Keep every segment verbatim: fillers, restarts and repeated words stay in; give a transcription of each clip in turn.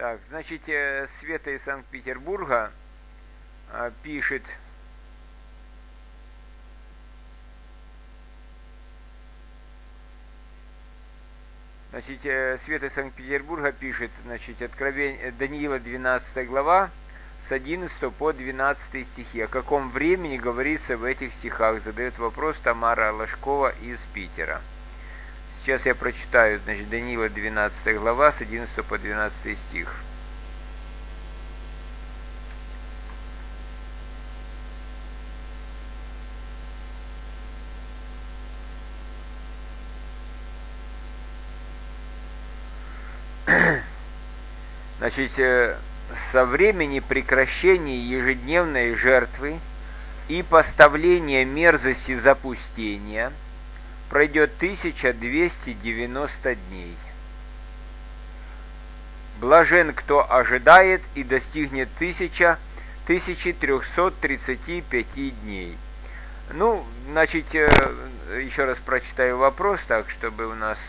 Так, значит, э, Света из Санкт-Петербурга э, пишет, значит, э, Света из Санкт-Петербурга пишет, значит, Откровение, Даниила двенадцатая глава, с одиннадцатого по двенадцатый стихи. О каком времени говорится в этих стихах? Задает вопрос Тамара Ложкова из Питера. Сейчас я прочитаю, значит, Даниила двенадцатая глава, с одиннадцатого по двенадцатый стих. Значит, со времени прекращения ежедневной жертвы и поставления мерзости запустения пройдет тысяча двести девяносто дней. Блажен, кто ожидает, и достигнет тысяча трехсот тридцати пяти дней. Ну, значит, еще раз прочитаю вопрос, так, чтобы у нас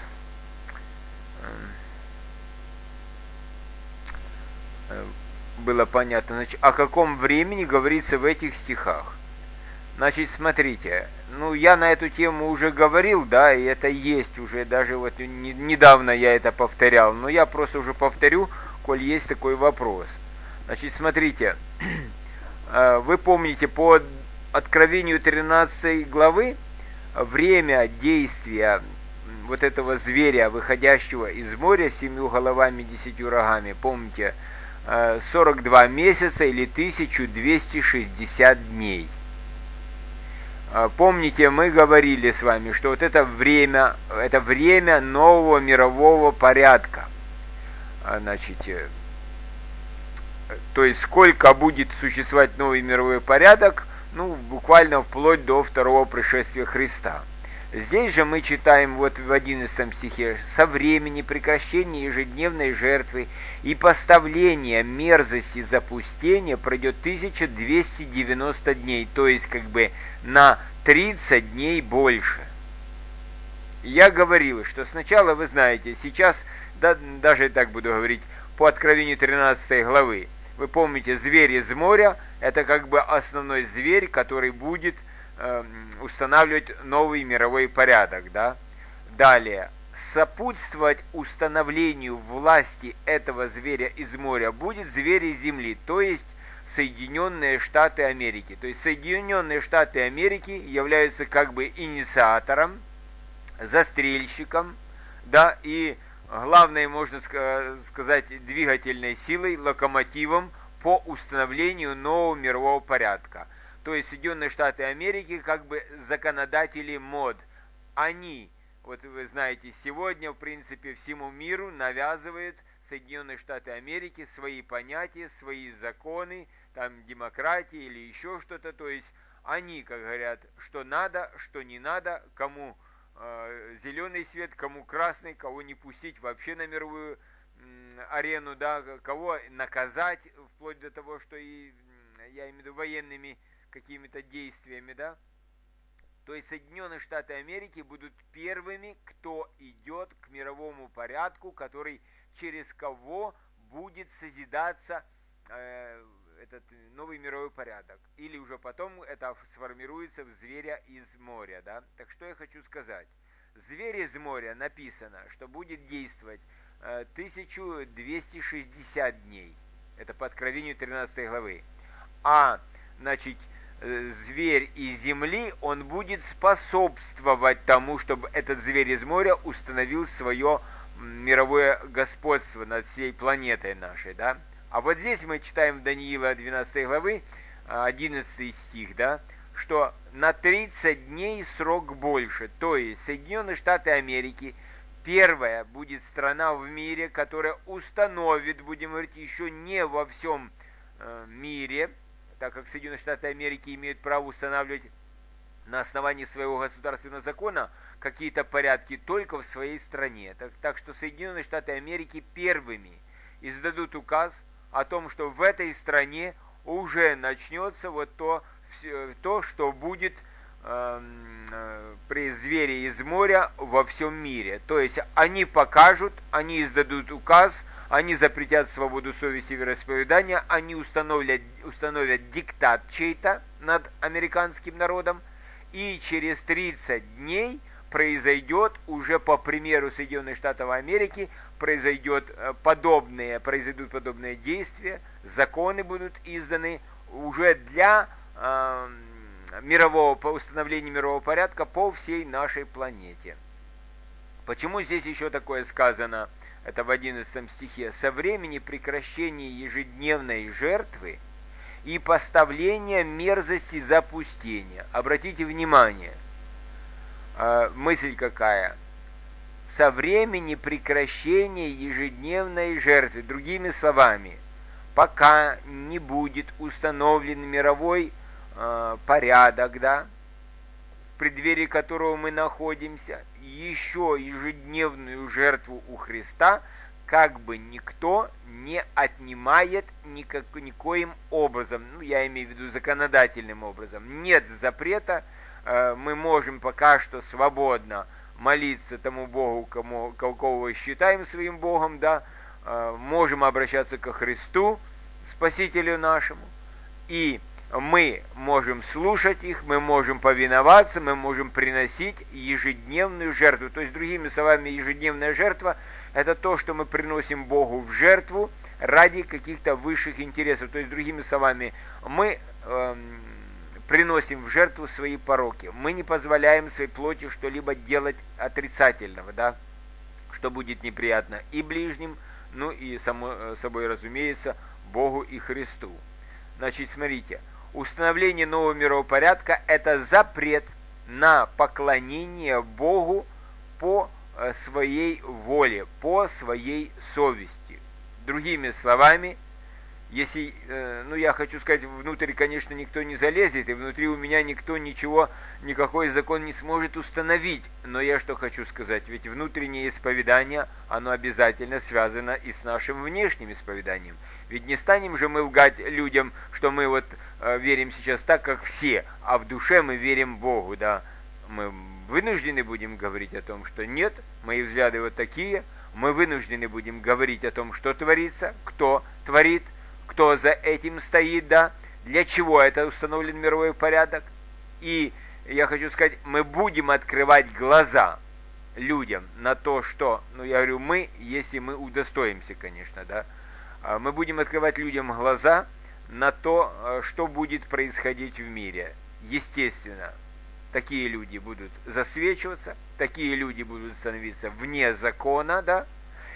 было понятно. Значит, о каком времени говорится в этих стихах? Значит, смотрите, ну, я на эту тему уже говорил, да, и это есть уже, даже вот не, недавно я это повторял, но я просто уже повторю, коль есть такой вопрос. Значит, смотрите, вы помните, по Откровению тринадцатой главы, время действия вот этого зверя, выходящего из моря с семью головами, десятью рогами, помните, сорок два месяца или тысяча двести шестьдесят дней. Помните, мы говорили с вами, что вот это время, это время нового мирового порядка. Значит, то есть сколько будет существовать новый мировой порядок, ну, буквально вплоть до второго пришествия Христа. Здесь же мы читаем вот в одиннадцатом стихе: «Со времени прекращения ежедневной жертвы и поставления мерзости запустения пройдет тысяча двести девяносто дней», то есть как бы на тридцать дней больше. Я говорил, что сначала, вы знаете, сейчас, да, даже так буду говорить, по Откровению тринадцатой главы, вы помните, зверь из моря, это как бы основной зверь, который будет устанавливать новый мировой порядок, да. Далее, сопутствовать установлению власти этого зверя из моря будет зверь из земли, то есть Соединенные Штаты Америки. То есть Соединенные Штаты Америки являются как бы инициатором, застрельщиком, да, и главной, можно сказать, двигательной силой, локомотивом по установлению нового мирового порядка. То есть Соединенные Штаты Америки как бы законодатели мод. Они, вот вы знаете, сегодня, в принципе, всему миру навязывают Соединенные Штаты Америки свои понятия, свои законы, там, демократии или еще что-то. То есть они, как говорят, что надо, что не надо, кому э, зеленый свет, кому красный, кого не пустить вообще на мировую э, арену, да, кого наказать, вплоть до того, что и, я имею в виду, военными какими-то действиями, да. То есть Соединенные Штаты Америки будут первыми, кто идет к мировому порядку, который через кого будет созидаться э, этот новый мировой порядок. Или уже потом это сформируется в зверя из моря, да. Так что я хочу сказать. Зверь из моря написано, что будет действовать э, тысяча двести шестьдесят дней. Это по Откровению тринадцатой главы. А, значит, зверь из земли, он будет способствовать тому, чтобы этот зверь из моря установил свое мировое господство над всей планетой нашей, да. А вот здесь мы читаем в Даниила двенадцатой главы, одиннадцатый стих, да, что на тридцать дней срок больше, то есть Соединенные Штаты Америки первая будет страна в мире, которая установит, будем говорить, еще не во всем э, мире, так как Соединенные Штаты Америки имеют право устанавливать на основании своего государственного закона какие-то порядки только в своей стране. Так, так что Соединенные Штаты Америки первыми издадут указ о том, что в этой стране уже начнется вот то, то что будет э, э, при звере из моря во всем мире. То есть они покажут, они издадут указ они запретят свободу совести и вероисповедания, они установят, установят диктат чей-то над американским народом, и через тридцать дней произойдет, уже по примеру Соединенных Штатов Америки, произойдет подобные, произойдут подобные действия, законы будут изданы уже для э, мирового, по установлению мирового порядка по всей нашей планете. Почему здесь еще такое сказано, это в одиннадцатом стихе, со времени прекращения ежедневной жертвы и поставления мерзости запустения. Обратите внимание, мысль какая? Со времени прекращения ежедневной жертвы, другими словами, пока не будет установлен мировой э, порядок, да, в преддверии которого мы находимся, еще ежедневную жертву у Христа как бы никто не отнимает никак, никоим образом, ну, я имею в виду законодательным образом. Нет запрета, э, мы можем пока что свободно молиться тому Богу, кому, кого считаем своим Богом, да, э, можем обращаться ко Христу, Спасителю нашему, и мы можем слушать их, мы можем повиноваться, мы можем приносить ежедневную жертву. То есть, другими словами, ежедневная жертва – это то, что мы приносим Богу в жертву ради каких-то высших интересов. То есть, другими словами, мы э, приносим в жертву свои пороки. Мы не позволяем своей плоти что-либо делать отрицательного, да, что будет неприятно и ближним, ну и, само собой разумеется, Богу и Христу. Значит, смотрите, установление нового мирового порядка – это запрет на поклонение Богу по своей воле, по своей совести. Другими словами, если, ну я хочу сказать, внутрь, конечно, никто не залезет, и внутри у меня никто ничего, никакой закон не сможет установить. Но я что хочу сказать, ведь внутреннее исповедание, оно обязательно связано и с нашим внешним исповеданием. Ведь не станем же мы лгать людям, что мы вот э, верим сейчас так, как все, а в душе мы верим Богу, да. Мы вынуждены будем говорить о том, что нет, мои взгляды вот такие, мы вынуждены будем говорить о том, что творится, кто творит, кто за этим стоит, да, для чего это установлен мировой порядок. И я хочу сказать, мы будем открывать глаза людям на то, что, ну я говорю мы, если мы удостоимся, конечно, да, мы будем открывать людям глаза на то, что будет происходить в мире. Естественно, такие люди будут засвечиваться, такие люди будут становиться вне закона, да,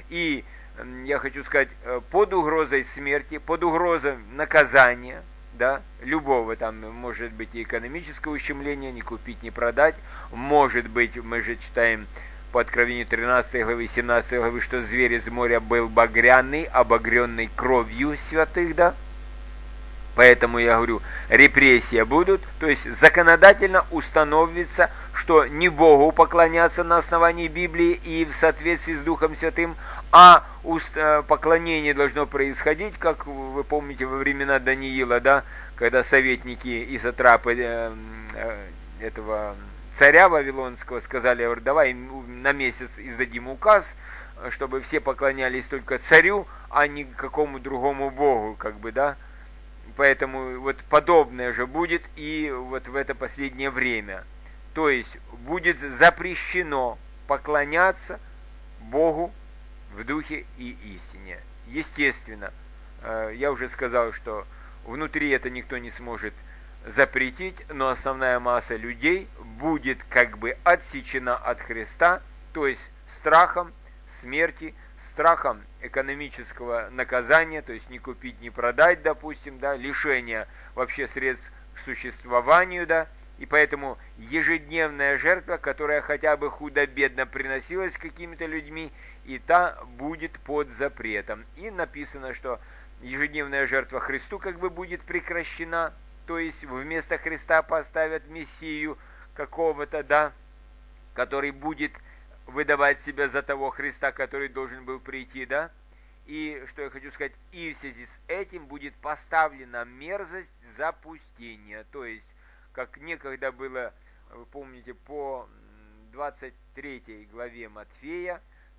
и я хочу сказать, под угрозой смерти, под угрозой наказания, да, любого, там может быть и экономическое ущемление, не купить, не продать, может быть, мы же читаем по Откровению тринадцатой главы, семнадцатой главы, что зверь из моря был багряный, обогренный кровью святых, да, поэтому я говорю, репрессии будут, то есть законодательно установится, что не Богу поклоняться на основании Библии и в соответствии с Духом Святым, а поклонение должно происходить, как вы помните, во времена Даниила, да, когда советники и сатрапы э, э, этого царя Вавилонского сказали, говорю, давай на месяц издадим указ, чтобы все поклонялись только царю, а не какому другому богу, как бы, да. Поэтому вот подобное же будет и вот в это последнее время. То есть будет запрещено поклоняться Богу в духе и истине. Естественно, я уже сказал, что внутри это никто не сможет запретить, но основная масса людей будет как бы отсечена от Христа, то есть страхом смерти, страхом экономического наказания, то есть не купить, не продать, допустим, да, лишения вообще средств к существованию, да, и поэтому ежедневная жертва, которая хотя бы худо-бедно приносилась какими-то людьми, и та будет под запретом. И написано, что ежедневная жертва Христу как бы будет прекращена, то есть вместо Христа поставят Мессию какого-то, да, который будет выдавать себя за того Христа, который должен был прийти, да. И что я хочу сказать, и в связи с этим будет поставлена мерзость запустения, то есть как некогда было, вы помните, по двадцать третьей главе Матфея,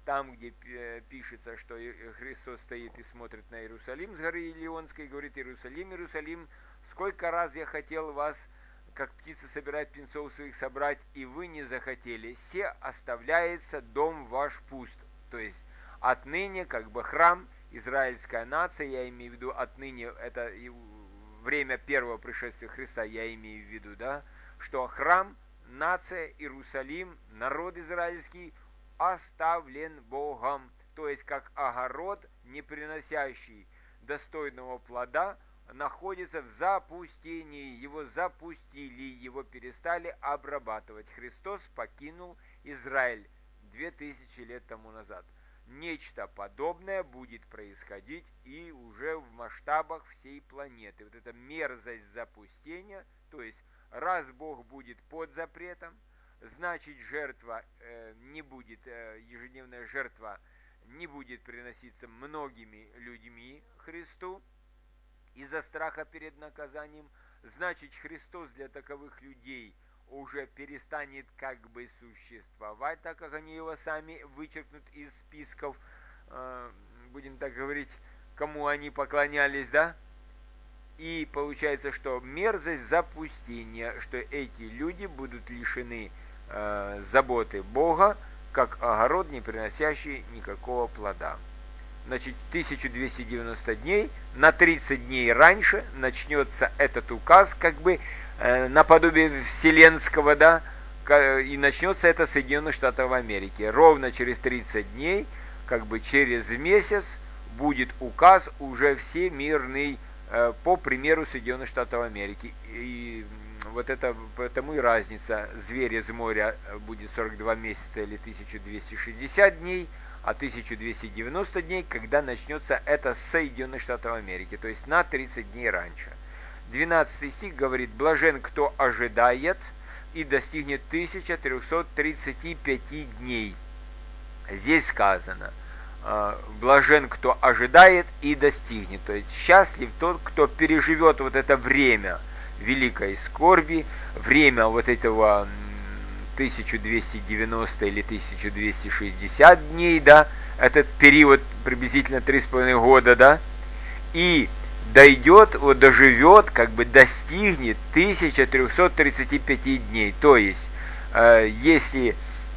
там, где пишется, что Христос стоит и смотрит на Иерусалим с горы Илионской, и говорит: Иерусалим, Иерусалим, сколько раз я хотел вас, как птицы собирать птенцов своих, собрать, и вы не захотели. Се оставляется дом ваш пуст. То есть отныне как бы храм, израильская нация, я имею в виду отныне, это время первого пришествия Христа, я имею в виду, да, что храм, нация, Иерусалим, народ израильский оставлен Богом. То есть как огород, не приносящий достойного плода, находится в запустении. Его запустили, его перестали обрабатывать. Христос покинул Израиль две тысячи лет тому назад. Нечто подобное будет происходить и уже в масштабах всей планеты. Вот эта мерзость запустения, то есть раз Бог будет под запретом, значит жертва э, не будет, э, ежедневная жертва не будет приноситься многими людьми Христу из-за страха перед наказанием, значит Христос для таковых людей уже перестанет как бы существовать, так как они его сами вычеркнут из списков, э, будем так говорить, кому они поклонялись, да? И получается, что мерзость запустения, что эти люди будут лишены э, заботы Бога, как огород, не приносящий никакого плода. Значит, тысяча двести девяносто дней, на тридцать дней раньше начнется этот указ, как бы э, наподобие вселенского, да, и начнется это Соединенных Штатов Америки. Ровно через тридцать дней, как бы через месяц, будет указ уже всемирный, э, по примеру Соединенных Штатов Америки. И вот это, поэтому и разница. Зверь из моря будет сорок два месяца или тысяча двести шестьдесят дней, а тысяча двести девяносто дней, когда начнется это с Соединенных Штатов Америки, то есть на тридцать дней раньше. двенадцатый стих говорит: «Блажен, кто ожидает и достигнет тысячи трехсот тридцати пяти дней». Здесь сказано: блажен, кто ожидает и достигнет. То есть счастлив тот, кто переживет вот это время великой скорби, время вот этого тысяча двести девяносто или тысяча двести шестьдесят дней, да, этот период приблизительно три с половиной года, да, и дойдет, вот доживет, как бы достигнет тысячи трехсот тридцати пяти дней. То есть, э, если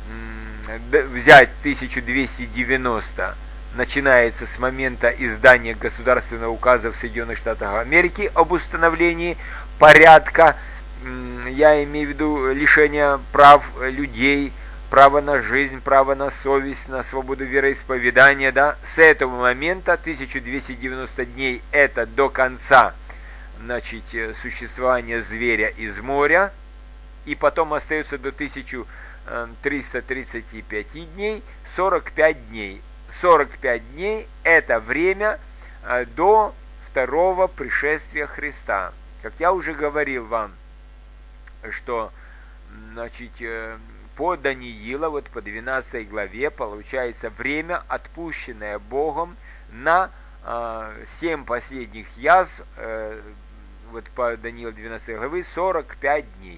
э, взять тысяча двести девяносто, начинается с момента издания государственного указа в Соединенных Штатах Америки об установлении порядка, я имею в виду лишение прав людей, право на жизнь, право на совесть, на свободу вероисповедания, да, с этого момента тысяча двести девяносто дней это до конца, значит, существования зверя из моря, и потом остается до тысячи трёхсот тридцати пяти дней сорок пять дней. сорок пять дней это время до второго пришествия Христа. Как я уже говорил вам, что, значит, по Даниила, вот по двенадцатой главе, получается время, отпущенное Богом на э, семь последних язв, э, вот по Даниилу двенадцатой главы, сорок пять дней.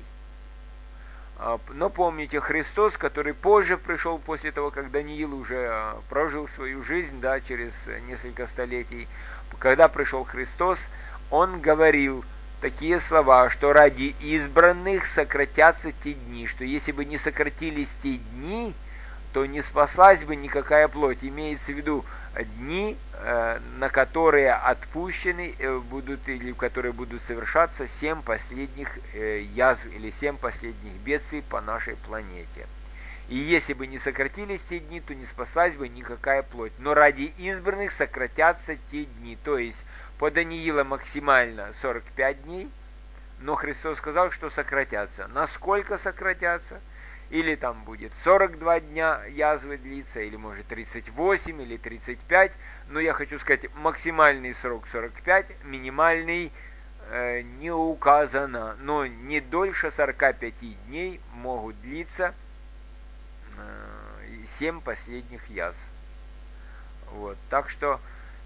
Но помните, Христос, который позже пришел после того, как Даниил уже прожил свою жизнь, да, через несколько столетий, когда пришел Христос, он говорил такие слова, что ради избранных сократятся те дни, что если бы не сократились те дни, то не спаслась бы никакая плоть. Имеется в виду дни, на которые отпущены будут, или которые будут совершаться семь последних язв или семь последних бедствий по нашей планете. И если бы не сократились те дни, то не спаслась бы никакая плоть. Но ради избранных сократятся те дни. То есть по Даниила максимально сорок пять дней, но Христос сказал, что сократятся. Насколько сократятся? Или там будет сорок два дня язвы длиться, или может тридцать восемь, или тридцать пять. Но я хочу сказать, максимальный срок сорок пять, минимальный э, не указано. Но не дольше сорока пяти дней могут длиться э, семь последних язв. Вот. Так что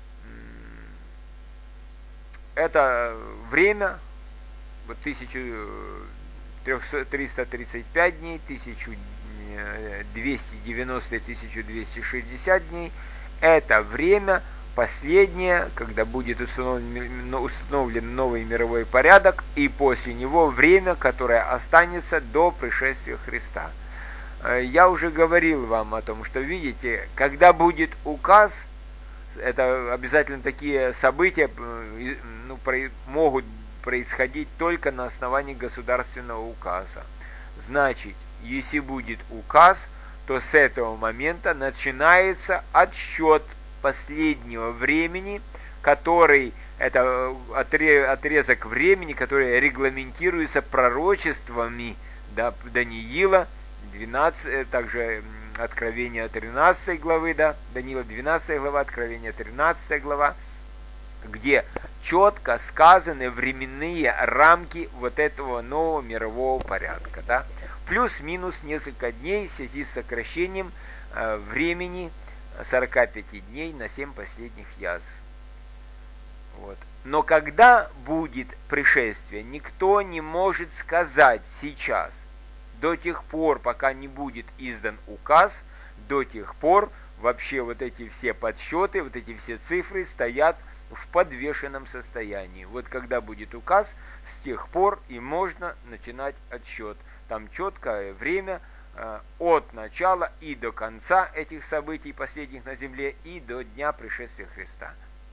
э, это время, вот тысяча триста тридцать пять дней, тысяча двести девяносто и тысяча двести шестьдесят дней, это время последнее, когда будет установлен, установлен новый мировой порядок, и после него время, которое останется до пришествия Христа. Я уже говорил вам о том, что, видите, когда будет указ, это обязательно такие события ну, могут происходить только на основании государственного указа. Значит, если будет указ, то с этого момента начинается отсчет последнего времени, который, это отрезок времени, который регламентируется пророчествами Даниила, двенадцать, также Откровение тринадцатой главы, да, Даниила двенадцатая глава, Откровение тринадцатая глава, где четко сказаны временные рамки вот этого нового мирового порядка, да, плюс-минус несколько дней в связи с сокращением э, времени сорока пяти дней на семь последних язв. Вот. Но когда будет пришествие, никто не может сказать сейчас. До тех пор, пока не будет издан указ, до тех пор вообще вот эти все подсчеты, вот эти все цифры стоят в подвешенном состоянии. Вот когда будет указ, с тех пор и можно начинать отсчет. Там четкое время э, от начала и до конца этих событий, последних на земле, и до дня пришествия Христа.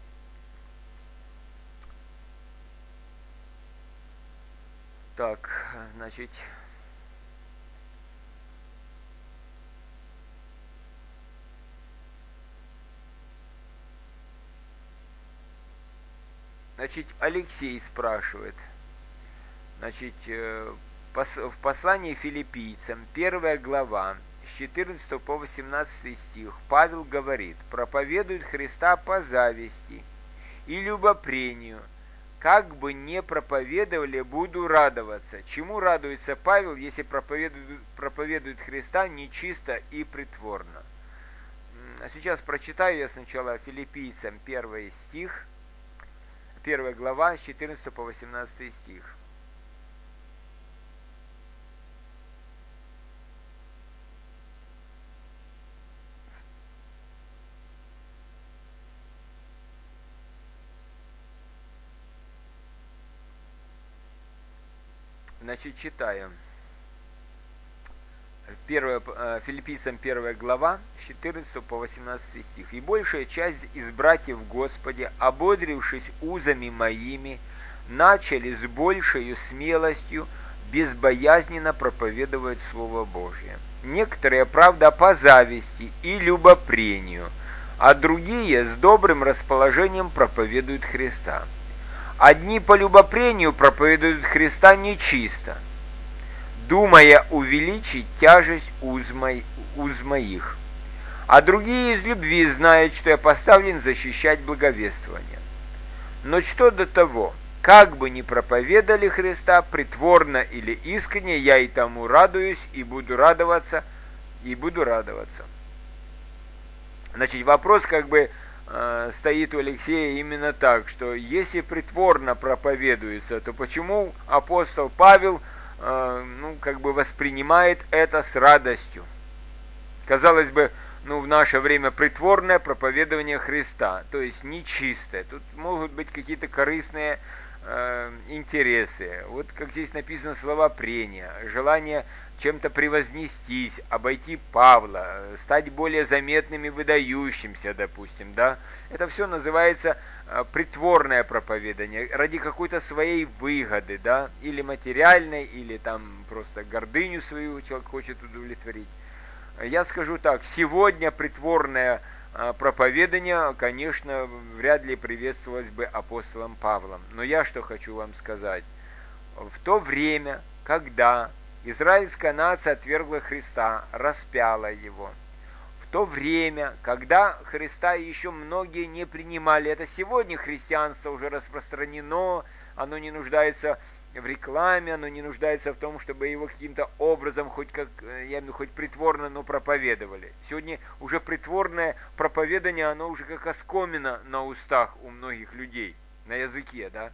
Так, значит... Значит, Алексей спрашивает, значит, в послании филиппийцам, первая глава, с четырнадцатого по восемнадцатый стих, Павел говорит: проповедует Христа по зависти и любопрению, как бы не проповедовали, буду радоваться. Чему радуется Павел, если проповедует, проповедует Христа нечисто и притворно? А сейчас прочитаю я сначала филиппийцам первый стих, первая глава, с четырнадцатого по восемнадцатый стих. Значит, читаем. Первая, Филиппийцам первая глава, с четырнадцатого по восемнадцатый стих. «И большая часть из братьев в Господе, ободрившись узами моими, начали с большей смелостью безбоязненно проповедовать Слово Божие. Некоторые, правда, по зависти и любопрению, а другие с добрым расположением проповедуют Христа. Одни по любопрению проповедуют Христа нечисто, думая увеличить тяжесть уз, мо... уз моих. А другие из любви знают, что я поставлен защищать благовествование. Но что до того, как бы ни проповедали Христа, притворно или искренне, я и тому радуюсь, и буду радоваться, и буду радоваться». Значит, вопрос как бы э, стоит у Алексея именно так, что если притворно проповедуется, то почему апостол Павел ну, как бы воспринимает это с радостью? Казалось бы, ну, в наше время притворное проповедование Христа, то есть нечистое. Тут могут быть какие-то корыстные э, интересы. Вот как здесь написано, слова прения, желание чем-то превознестись, обойти Павла, стать более заметным и выдающимся, допустим, да. Это все называется э, притворное проповедание ради какой-то своей выгоды, да, или материальной, или там просто гордыню свою человек хочет удовлетворить. Я скажу так, сегодня притворное э, проповедание, конечно, вряд ли приветствовалось бы апостолом Павлом. Но я что хочу вам сказать. В то время, когда израильская нация отвергла Христа, распяла его. В то время, когда Христа еще многие не принимали, это сегодня христианство уже распространено, оно не нуждается в рекламе, оно не нуждается в том, чтобы его каким-то образом, хоть как, я имею в виду, хоть притворно, но проповедовали. Сегодня уже притворное проповедание, оно уже как оскомина на устах у многих людей, на языке, да.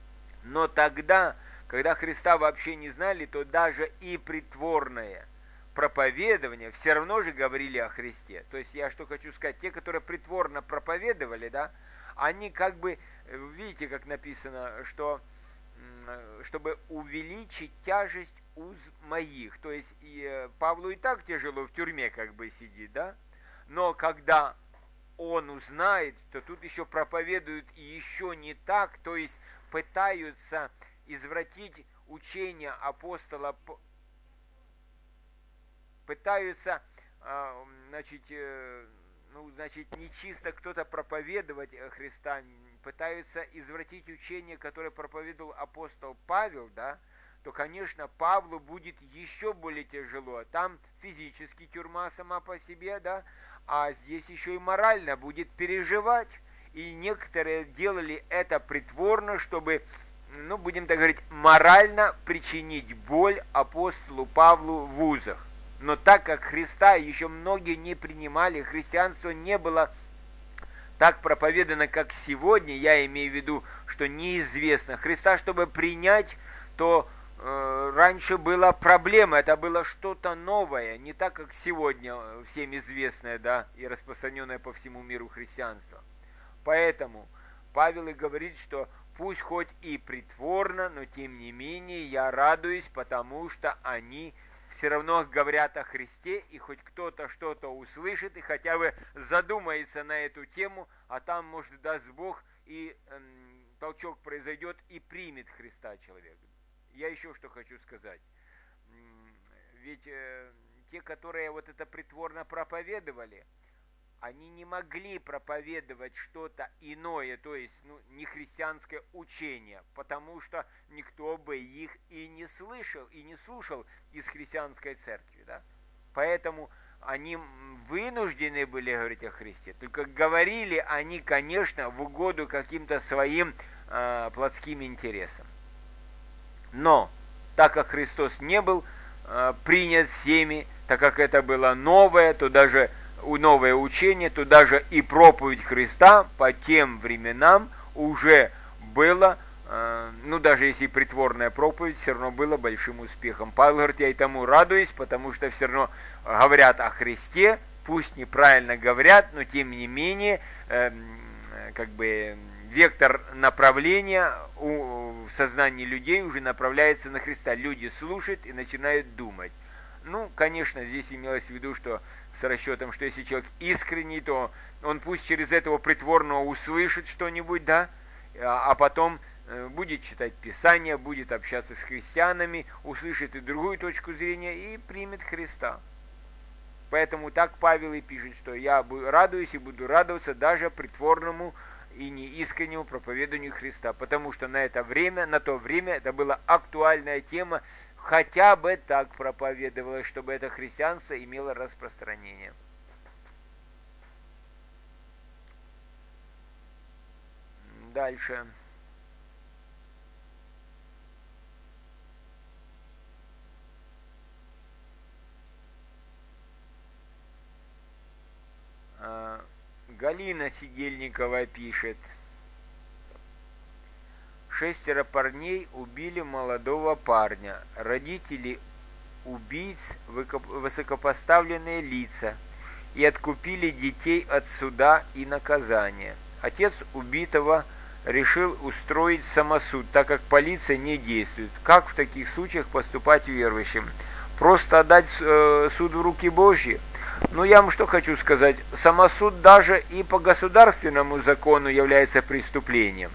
Но тогда, когда Христа вообще не знали, то даже и притворное проповедования все равно же говорили о Христе. То есть я что хочу сказать, те, которые притворно проповедовали, да, они как бы, видите, как написано, что чтобы увеличить тяжесть уз моих. То есть и Павлу и так тяжело в тюрьме как бы сидит, да, но когда он узнает, то тут еще проповедуют и еще не так, то есть пытаются извратить учение апостола, пытаются, значит, ну, значит, нечисто кто-то проповедовать Христа, пытаются извратить учение, которое проповедовал апостол Павел, да, то, конечно, Павлу будет еще более тяжело. Там физически тюрьма сама по себе, да, а здесь еще и морально будет переживать. И некоторые делали это притворно, чтобы, ну, будем так говорить, морально причинить боль апостолу Павлу в узах. Но так как Христа еще многие не принимали, христианство не было так проповедано, как сегодня, я имею в виду, что неизвестно. Христа, чтобы принять, то э, раньше была проблема, это было что-то новое, не так, как сегодня всем известное, да, и распространенное по всему миру христианство. Поэтому Павел и говорит, что пусть хоть и притворно, но тем не менее я радуюсь, потому что они все равно говорят о Христе, и хоть кто-то что-то услышит, и хотя бы задумается на эту тему, а там, может, даст Бог, и э, толчок произойдет, и примет Христа человек. Я еще что хочу сказать. Ведь э, те, которые вот это притворно проповедовали, они не могли проповедовать что-то иное, то есть ну, не христианское учение, потому что никто бы их и не слышал, и не слушал из христианской церкви. Да? Поэтому они вынуждены были говорить о Христе. Только говорили они, конечно, в угоду каким-то своим э, плотским интересам. Но, так как Христос не был э, принят всеми, так как это было новое, то даже новое учение, то даже и проповедь Христа по тем временам уже было, э, ну даже если притворная проповедь, все равно было большим успехом. Павел говорит, я и тому радуюсь, потому что все равно говорят о Христе, пусть неправильно говорят, но тем не менее, э, как бы вектор направления у, в сознании людей уже направляется на Христа. Люди слушают и начинают думать. Ну, конечно, здесь имелось в виду, что с расчетом, что если человек искренний, то он пусть через этого притворного услышит что-нибудь, да, а потом будет читать Писание, будет общаться с христианами, услышит и другую точку зрения и примет Христа. Поэтому так Павел и пишет, что я радуюсь и буду радоваться даже притворному и неискреннему проповеданию Христа, потому что на это время, на то время это была актуальная тема, хотя бы так проповедовалось, чтобы это христианство имело распространение. Дальше. Галина Сидельникова пишет. Шестеро парней убили молодого парня. Родители убийц – высокопоставленные лица и откупили детей от суда и наказания. Отец убитого решил устроить самосуд, так как полиция не действует. Как в таких случаях поступать верующим? Просто отдать э, суд в руки Божьи? Ну, я вам что хочу сказать. Самосуд даже и по государственному закону является преступлением.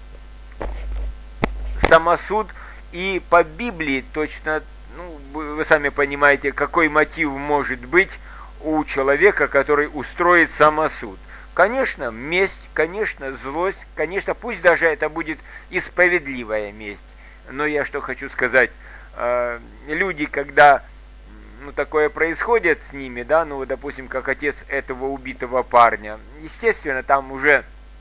Самосуд и по Библии точно, ну, вы сами понимаете, какой мотив может быть у человека, который устроит самосуд. Конечно, месть, конечно, злость, конечно, пусть даже это будет и справедливая месть. Но я что хочу сказать, люди, когда ну, такое происходит с ними, да, ну, допустим, как отец этого убитого парня, естественно, там уже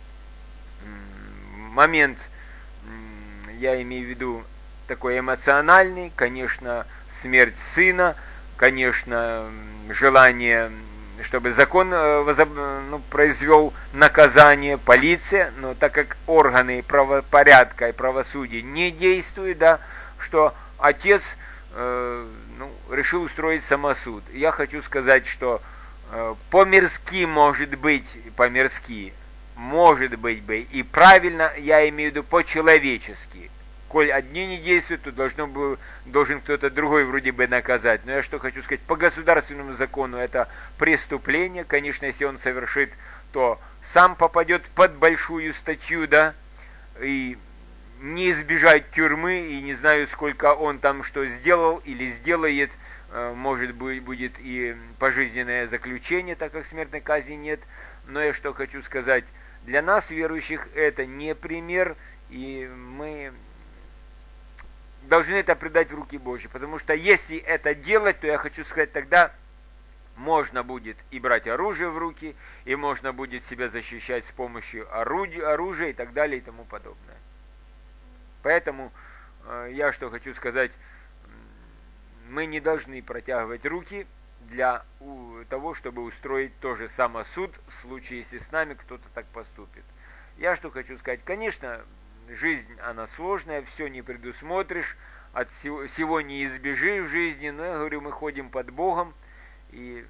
момент, я имею в виду такой эмоциональный, конечно, смерть сына, конечно, желание, чтобы закон ну, произвел наказание, полиция, но так как органы правопорядка и правосудия не действуют, да, что отец э, ну, решил устроить самосуд. Я хочу сказать, что э, по-мирски может быть, по-мирски, может быть бы, и правильно, я имею в виду по-человечески. Коль одни не действуют, то должно было, должен кто-то другой вроде бы наказать. Но я что хочу сказать, по государственному закону это преступление. Конечно, если он совершит, то сам попадет под большую статью, да, и не избежать тюрьмы, и не знаю, сколько он там что сделал или сделает, может быть, будет и пожизненное заключение, так как смертной казни нет. Но я что хочу сказать, для нас, верующих, это не пример, и мы должны это предать в руки Божьи, потому что если это делать, то я хочу сказать, тогда можно будет и брать оружие в руки, и можно будет себя защищать с помощью орудия, оружия и так далее и тому подобное. Поэтому э, я что хочу сказать, мы не должны протягивать руки для у, того, чтобы устроить тоже самосуд в случае, если с нами кто-то так поступит. Я что хочу сказать, конечно, жизнь, она сложная, все не предусмотришь, от всего, всего не избежишь в жизни, но я говорю, мы ходим под Богом и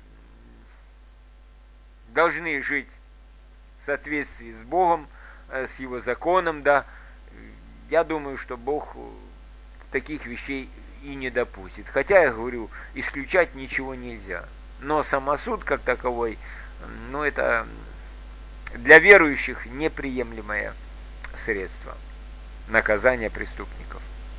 должны жить в соответствии с Богом, с Его законом, да. Я думаю, что Бог таких вещей и не допустит. Хотя, я говорю, исключать ничего нельзя. Но самосуд как таковой, ну, это для верующих неприемлемое средство наказания преступников.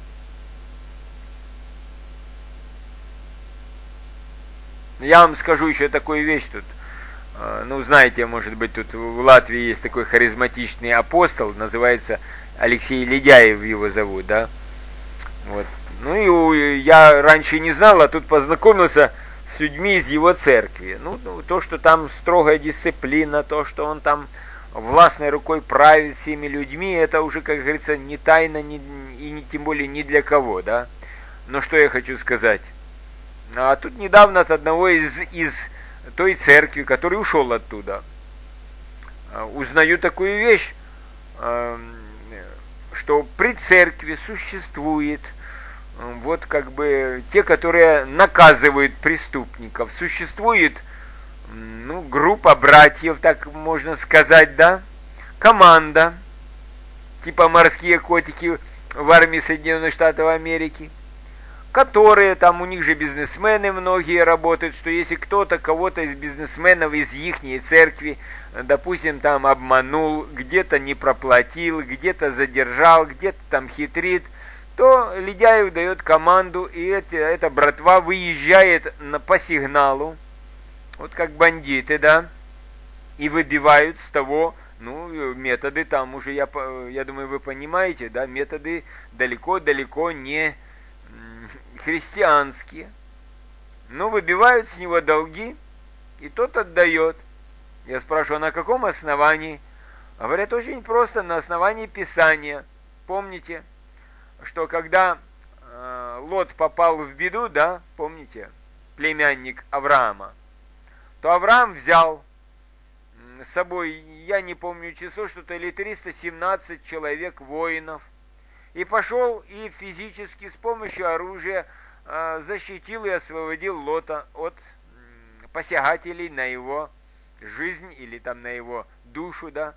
Я вам скажу еще такую вещь тут. Ну, знаете, может быть, тут в Латвии есть такой харизматичный апостол, называется Алексей Ледяев, его зовут, да. Вот. Ну, и я раньше не знал, а тут познакомился с людьми из его церкви. Ну, то, что там строгая дисциплина, то, что он там властной рукой правит всеми людьми, это уже, как говорится, не тайна, не, и не, тем более ни для кого, да. Но что я хочу сказать. А тут недавно от одного из, из той церкви, который ушел оттуда, узнаю такую вещь, что при церкви существует вот как бы те, которые наказывают преступников. Существует, ну, группа братьев, так можно сказать, да, команда, типа морские котики в армии Соединенных Штатов Америки, которые там, у них же бизнесмены многие работают, что если кто-то кого-то из бизнесменов из ихней церкви, допустим, там обманул, где-то не проплатил, где-то задержал, где-то там хитрит, то Ледяев дает команду, и эти, эта братва выезжает на, по сигналу, вот как бандиты, да, и выбивают с того, ну, методы там уже, я, я думаю, вы понимаете, да, методы далеко-далеко не христианские. Ну, выбивают с него долги, и тот отдает. Я спрашиваю, на каком основании? Говорят, очень просто, на основании Писания. Помните, что когда э, Лот попал в беду, да, помните, племянник Авраама, то Авраам взял с собой, я не помню число, что-то или триста семнадцать человек воинов, и пошел и физически с помощью оружия э, защитил и освободил Лота от э, посягателей на его жизнь или там на его душу, да.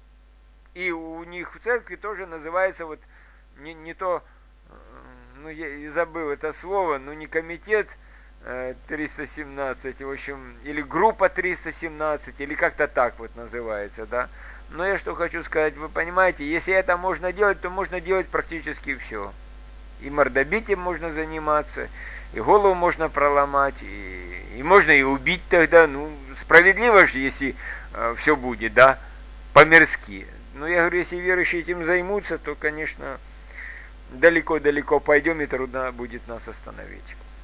И у них в церкви тоже называется вот не, не то, ну я забыл это слово, ну не комитет э, триста семнадцать, в общем, или группа триста семнадцать, или как-то так вот называется, да. Но я что хочу сказать, вы понимаете, если это можно делать, то можно делать практически все. И мордобитием можно заниматься, и голову можно проломать, и, и можно и убить тогда, ну, справедливо же, если э, все будет, да, по-мирски. Но я говорю, если верующие этим займутся, то, конечно, далеко-далеко пойдем, и трудно будет нас остановить.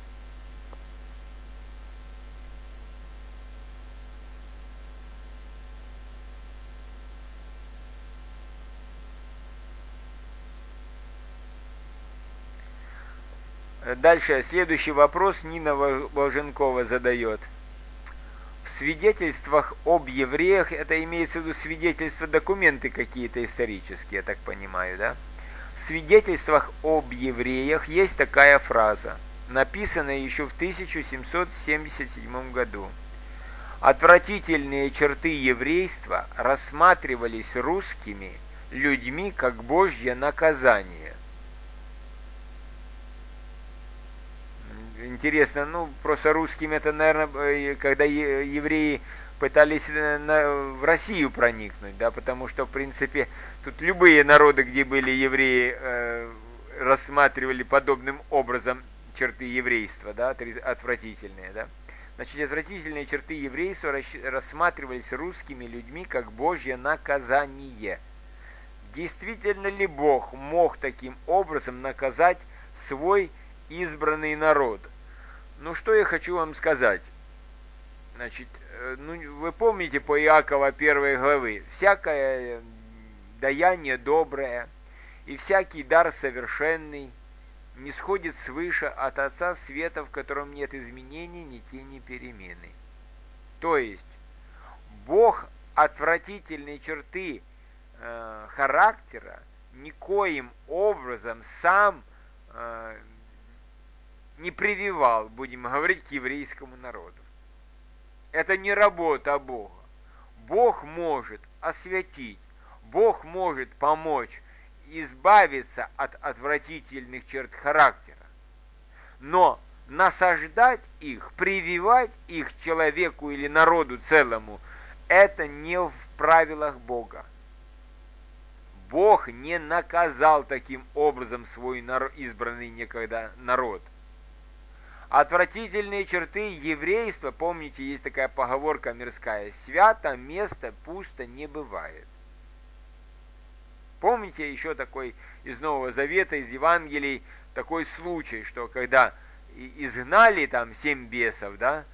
Дальше, следующий вопрос Нина Волженкова задает. В свидетельствах об евреях, это имеется в виду свидетельства, документы какие-то исторические, я так понимаю, да? В свидетельствах об евреях есть такая фраза. написанное еще в тысяча семьсот семьдесят седьмом году. Отвратительные черты еврейства рассматривались русскими людьми как Божье наказание. Интересно, ну, просто русским это, наверное, когда евреи пытались в Россию проникнуть, да, потому что, в принципе, тут любые народы, где были евреи, рассматривали подобным образом черты еврейства, да, отвратительные, да. Значит, отвратительные черты еврейства рассматривались русскими людьми как Божье наказание. Действительно ли Бог мог таким образом наказать свой избранный народ? Ну, что я хочу вам сказать. Значит, ну, вы помните по Иакова первой главы: «Всякое даяние доброе и всякий дар совершенный не сходит свыше от Отца света, в котором нет изменений, ни тени перемены». То есть, Бог отвратительные черты э, характера никоим образом сам э, не прививал, будем говорить, к еврейскому народу. Это не работа Бога. Бог может освятить, Бог может помочь избавиться от отвратительных черт характера. Но насаждать их, прививать их человеку или народу целому, это не в правилах Бога. Бог не наказал таким образом свой избранный некогда народ. Отвратительные черты еврейства, помните, есть такая поговорка мирская: «Свято место пусто не бывает». Помните еще такой из Нового Завета, из Евангелий, такой случай, что когда изгнали там семь бесов, да,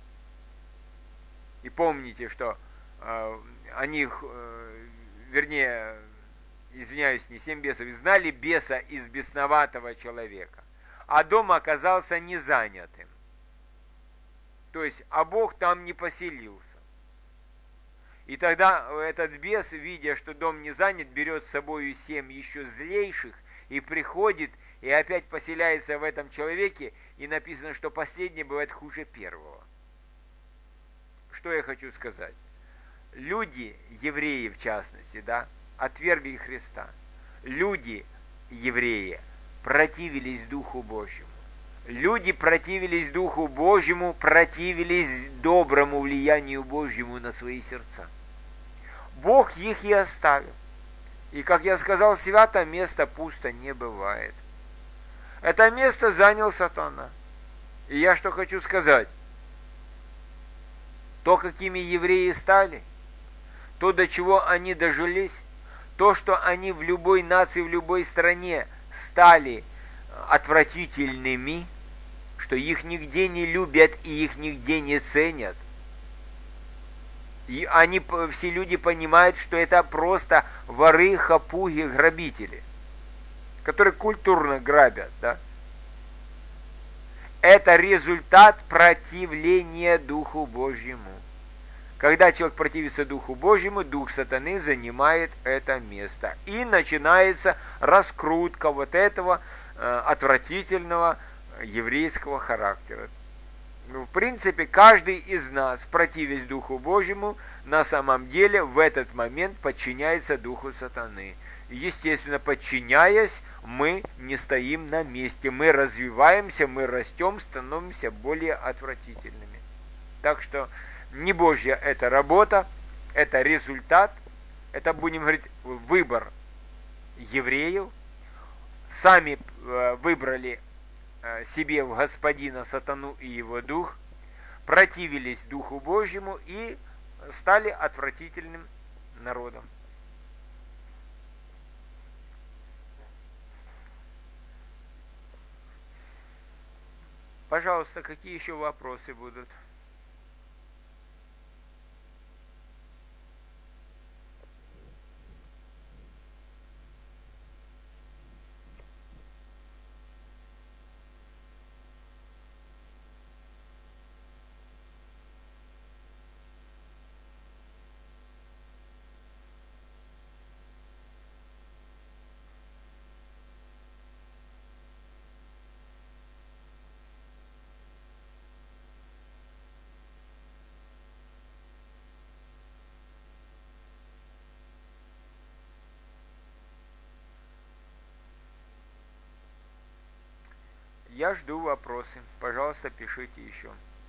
и помните, что э, они, э, вернее, извиняюсь, не семь бесов, изгнали беса из бесноватого человека, а дом оказался не занятым. То есть, а Бог там не поселился. И тогда этот бес, видя, что дом не занят, берет с собой семь еще злейших и приходит, и опять поселяется в этом человеке, и написано, что последний бывает хуже первого. Что я хочу сказать? Люди, евреи в частности, да, отвергли Христа. Люди, евреи, противились Духу Божьему. Люди противились Духу Божьему, противились доброму влиянию Божьему на свои сердца. Бог их и оставил. И, как я сказал, свято место пусто не бывает. Это место занял сатана. И я что хочу сказать? То, какими евреи стали, то, до чего они дожились, то, что они в любой нации, в любой стране стали отвратительными, что их нигде не любят и их нигде не ценят. И они, все люди понимают, что это просто воры, хапуги, грабители, которые культурно грабят, да? Это результат противления Духу Божьему. Когда человек противится Духу Божьему, Дух сатаны занимает это место. И начинается раскрутка вот этого э, отвратительного еврейского характера. В принципе, каждый из нас, противясь Духу Божьему, на самом деле в этот момент подчиняется Духу сатаны. Естественно, подчиняясь, мы не стоим на месте. Мы развиваемся, мы растем, становимся более отвратительными. Так что не Божья это работа, это результат, это, будем говорить, выбор евреев. Сами выбрали себе в господина сатану и его дух, противились Духу Божьему и стали отвратительным народом. Пожалуйста, какие еще вопросы будут? Я жду вопросы. Пожалуйста, пишите еще.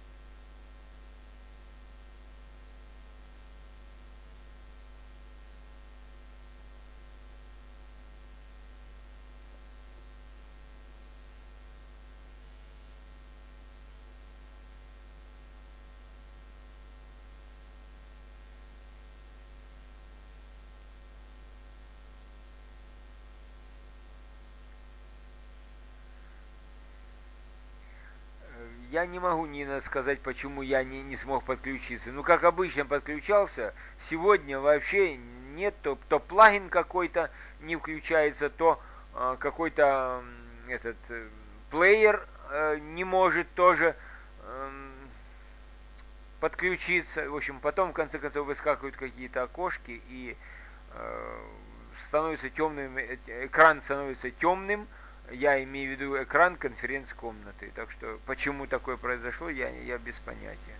Я не могу, Нина, сказать, почему я не, не смог подключиться. Ну, как обычно, подключался. Сегодня вообще нет, то, то плагин какой-то не включается, то э, какой-то э, этот э, плеер э, не может тоже э, подключиться. В общем, потом, в конце концов, выскакивают какие-то окошки, и э, становится темным, экран становится темным. Я имею в виду экран конференц-комнаты. Так что, почему такое произошло, я, я без понятия.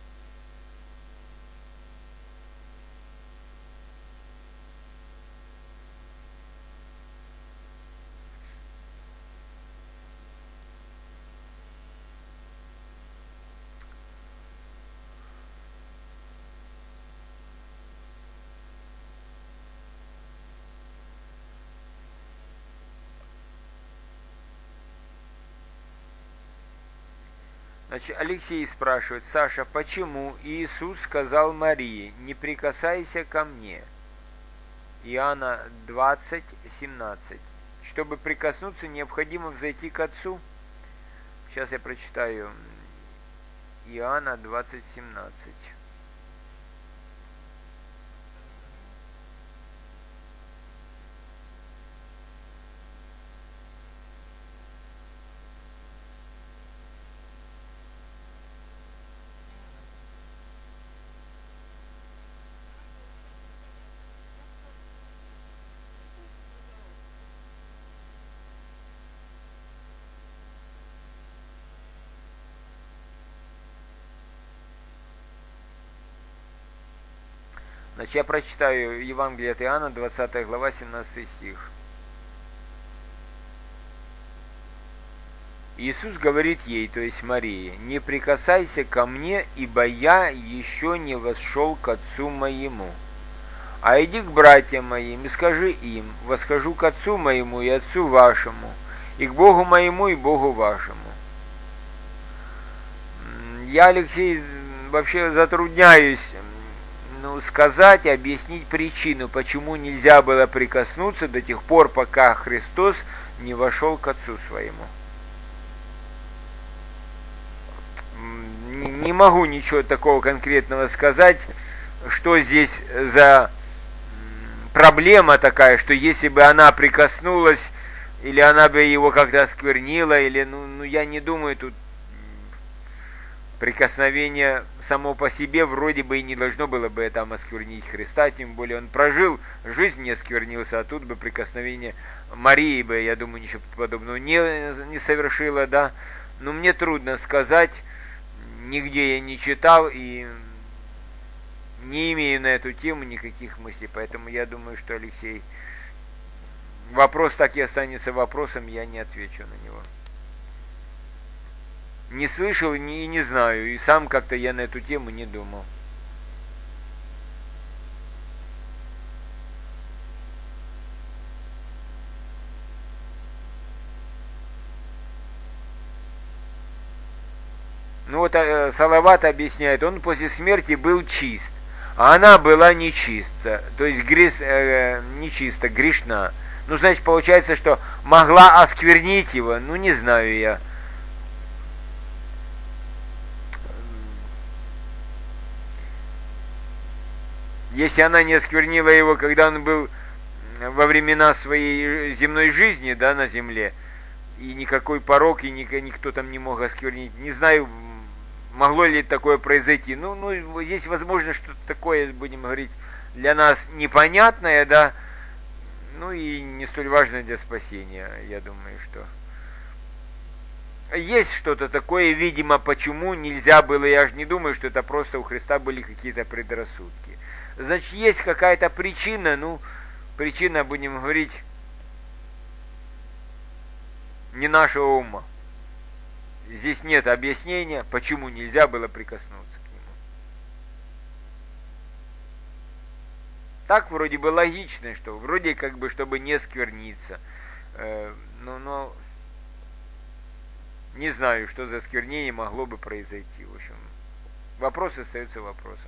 Значит, Алексей спрашивает: Саша, почему Иисус сказал Марии: не прикасайся ко мне? Иоанна двадцать семнадцать. Чтобы прикоснуться, необходимо взойти к Отцу. Сейчас я прочитаю. Иоанна двадцать семнадцать. Значит, я прочитаю Евангелие от Иоанна, двадцатая глава, семнадцатый стих. Иисус говорит ей, то есть Марии: не прикасайся ко мне, ибо я еще не восшел к Отцу моему. А иди к братьям моим и скажи им: восхожу к Отцу моему и Отцу вашему, и к Богу моему и Богу вашему. Я, Алексей, вообще затрудняюсь ну, сказать, объяснить причину, почему нельзя было прикоснуться до тех пор, пока Христос не вошел к Отцу своему. Не могу ничего такого конкретного сказать, что здесь за проблема такая, что если бы она прикоснулась, или она бы его как-то осквернила, или, ну, ну я не думаю, тут прикосновение само по себе вроде бы и не должно было бы там осквернить Христа, тем более он прожил, жизнь не осквернился, а тут бы прикосновение Марии бы, я думаю, ничего подобного не, не совершила, да. Но мне трудно сказать, нигде я не читал и не имею на эту тему никаких мыслей, поэтому я думаю, что, Алексей, вопрос так и останется вопросом, я не отвечу на него. Не слышал и не, не знаю, и сам как-то я на эту тему не думал. Ну вот Салават объясняет, он после смерти был чист, а она была нечиста, то есть грес, э, нечиста, грешна. Ну, значит, получается, что могла осквернить его, ну, не знаю я. Если она не осквернила его, когда он был во времена своей земной жизни, да, на земле, и никакой порок, и никто там не мог осквернить, не знаю, могло ли такое произойти. Ну, ну здесь возможно что-то такое, будем говорить, для нас непонятное, да, ну и не столь важное для спасения, я думаю, что... Есть что-то такое, видимо, почему нельзя было, я же не думаю, что это просто у Христа были какие-то предрассудки. Значит, есть какая-то причина, ну, причина, будем говорить, не нашего ума. здесь нет объяснения, почему нельзя было прикоснуться к нему. Так вроде бы логично, что вроде как бы, чтобы не скверниться. Э, но, но не знаю, что за сквернение могло бы произойти. В общем, вопрос остается вопросом.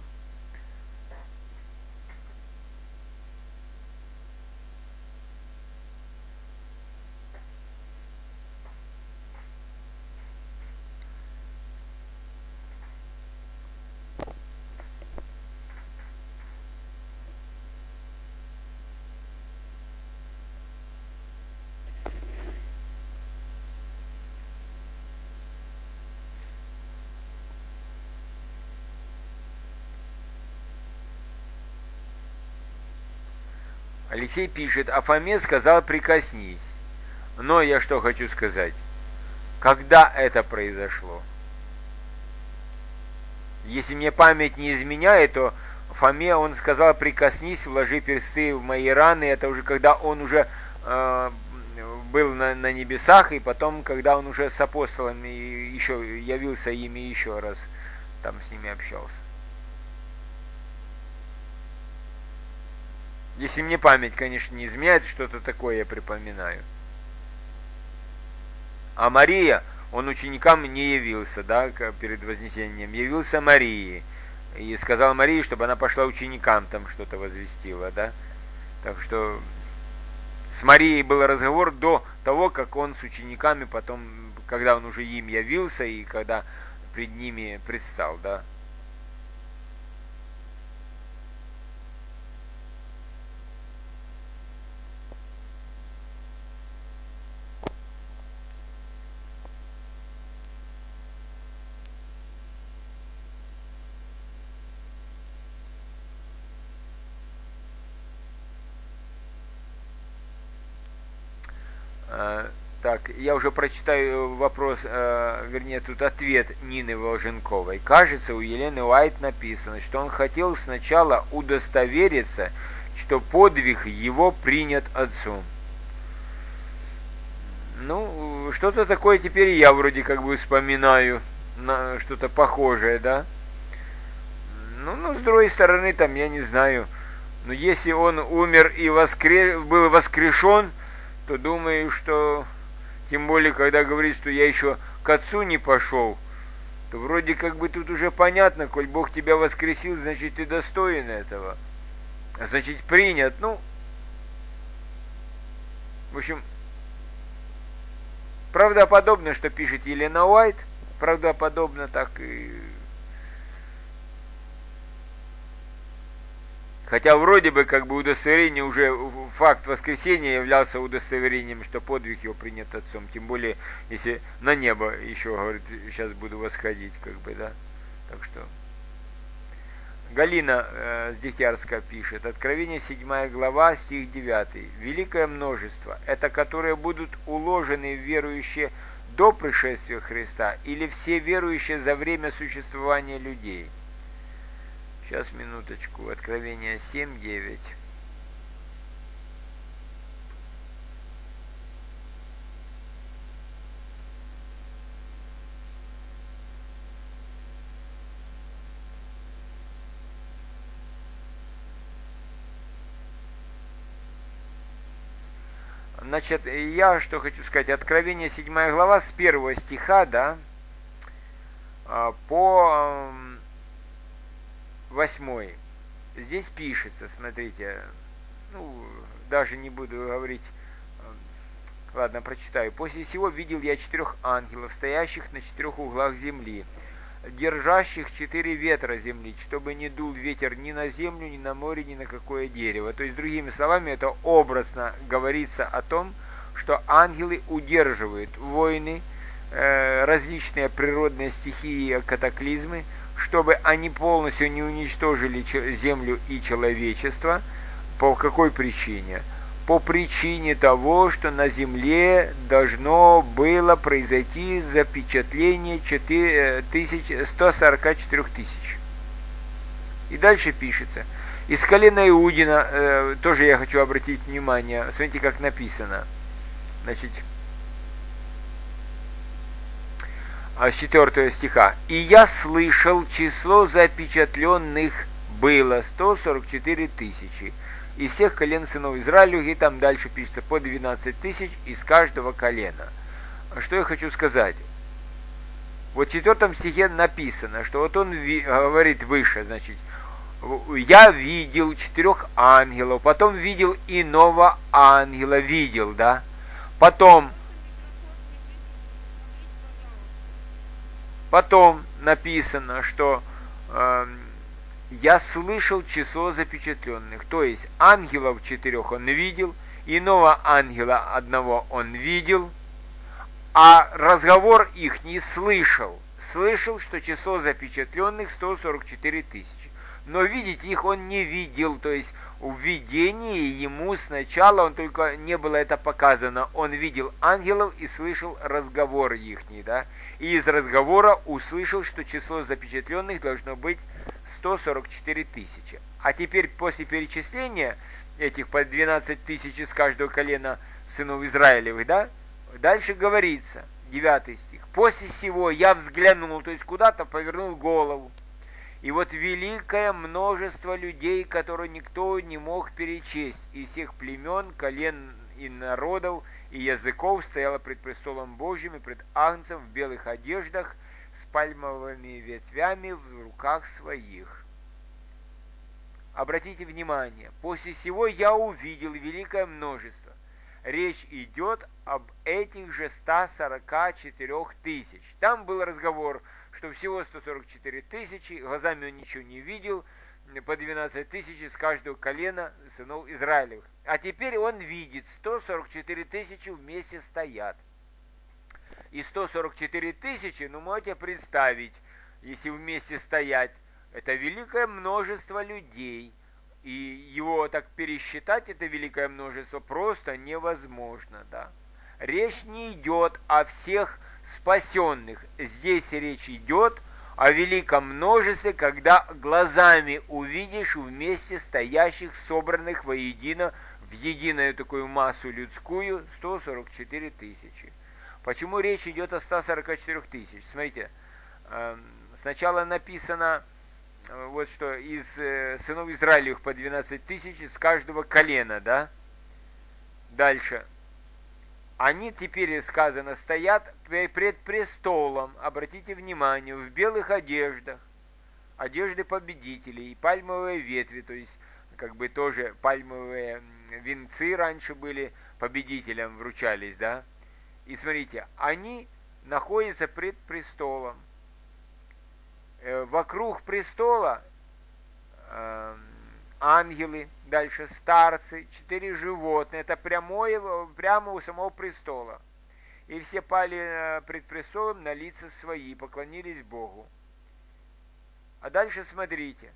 Алексей пишет, а Фоме сказал прикоснись. Но я что хочу сказать. Когда это произошло? Если мне память не изменяет, то Фоме он сказал прикоснись, вложи персты в мои раны. Это уже когда он уже э, был на, на небесах, и потом, когда он уже с апостолами еще явился ими еще раз, там с ними общался. Если мне память, конечно, не изменяет, что-то такое я припоминаю. А Мария, он ученикам не явился, да, перед Вознесением. Явился Марии. И сказал Марии, чтобы она пошла ученикам там что-то возвестила, да. Так что с Марией был разговор до того, как он с учениками потом, когда он уже им явился и когда пред ними предстал, да. Так, я уже прочитаю вопрос, э, вернее, тут ответ Нины Волженковой. Кажется, у Елены Уайт написано, что он хотел сначала удостовериться, что подвиг его принят отцом. Ну, что-то такое теперь я вроде как бы вспоминаю, на что-то похожее, да? Ну, ну, с другой стороны, там, я не знаю, но если он умер и воскре... был воскрешен, то думаю, что... Тем более, когда говорит, что я еще к отцу не пошел, то вроде как бы тут уже понятно, коль Бог тебя воскресил, значит, ты достоин этого. Значит, принят. Ну, в общем, правдоподобно, что пишет Елена Уайт, правдоподобно так и... Хотя вроде бы как бы удостоверение уже, факт воскресения являлся удостоверением, что подвиг его принят отцом. Тем более, если на небо еще, говорит, сейчас буду восходить, как бы, да. Так что... Галина э, с Дегтярска пишет. Откровение седьмая глава, стих девятый. Великое множество, это которые будут уложены в верующие до пришествия Христа или все верующие за время существования людей? Сейчас, минуточку. Откровение семь девять. Значит, я что хочу сказать. Откровение седьмая глава с первого стиха, да, по восьмой. Здесь пишется, смотрите, ну, даже не буду говорить, ладно, прочитаю. «После сего видел я четырех ангелов, стоящих на четырех углах земли, держащих четыре ветра земли, чтобы не дул ветер ни на землю, ни на море, ни на какое дерево». То есть, другими словами, это образно говорится о том, что ангелы удерживают войны, э, различные природные стихии, катаклизмы, чтобы они полностью не уничтожили землю и человечество. По какой причине? По причине того, что на земле должно было произойти запечатление ста сорока четырёх тысяч. И дальше пишется. Из колена Иудина, э, тоже я хочу обратить внимание, смотрите, как написано. Значит, а с четвёртого стиха. «И я слышал, число запечатленных было сто сорок четыре тысячи, из всех колен сынов Израилевых», и там дальше пишется по двенадцать тысяч из каждого колена. Что я хочу сказать? Вот в четвертом стихе написано, что вот он ви- говорит выше, значит, «Я видел четырех ангелов, потом видел иного ангела», видел, да? Потом, потом написано, что э, «Я слышал число запечатленных», то есть ангелов четырех он видел, иного ангела одного он видел, а разговор их не слышал. Слышал, что число запечатленных сто сорок четыре тысячи. Но видеть их он не видел, то есть в видении ему сначала, он только не было это показано, он видел ангелов и слышал разговор ихний, да, и из разговора услышал, что число запечатленных должно быть сто сорок четыре тысячи. А теперь после перечисления этих по двенадцать тысяч из каждого колена сынов Израилевых, да, дальше говорится, девятый стих, «После сего я взглянул», то есть куда-то повернул голову, и вот великое множество людей, которые никто не мог перечесть, из всех племен, колен и народов, и языков, стояло пред престолом Божьим и пред Агнцем в белых одеждах с пальмовыми ветвями в руках своих. Обратите внимание, после сего я увидел великое множество. Речь идет об этих же ста сорока четырёх тысяч. Там был разговор, что всего сто сорок четыре тысячи, глазами он ничего не видел, по двенадцать тысяч из каждого колена сынов Израилевых. А теперь он видит, сто сорок четыре тысячи вместе стоят. И сто сорок четыре тысячи, ну можете представить, если вместе стоять, это великое множество людей. И его так пересчитать, это великое множество, просто невозможно, да. Речь не идет о всех спасенных. Здесь речь идет о великом множестве, когда глазами увидишь вместе стоящих, собранных воедино, в единую такую массу людскую, сто сорок четыре тысячи. Почему речь идет о ста сорока четырёх тысяч? Смотрите, сначала написано, вот что, из сынов Израилевых по двенадцать тысяч из каждого колена, да? Дальше. Они теперь, сказано, стоят пред престолом, обратите внимание, в белых одеждах, одежды победителей и пальмовые ветви, то есть, как бы тоже пальмовые венцы раньше были, победителям вручались, да? И смотрите, они находятся пред престолом. Вокруг престола э, ангелы, дальше старцы, четыре животные, это прямое, прямо у самого престола. И все пали пред престолом на лица свои, поклонились Богу. А дальше смотрите.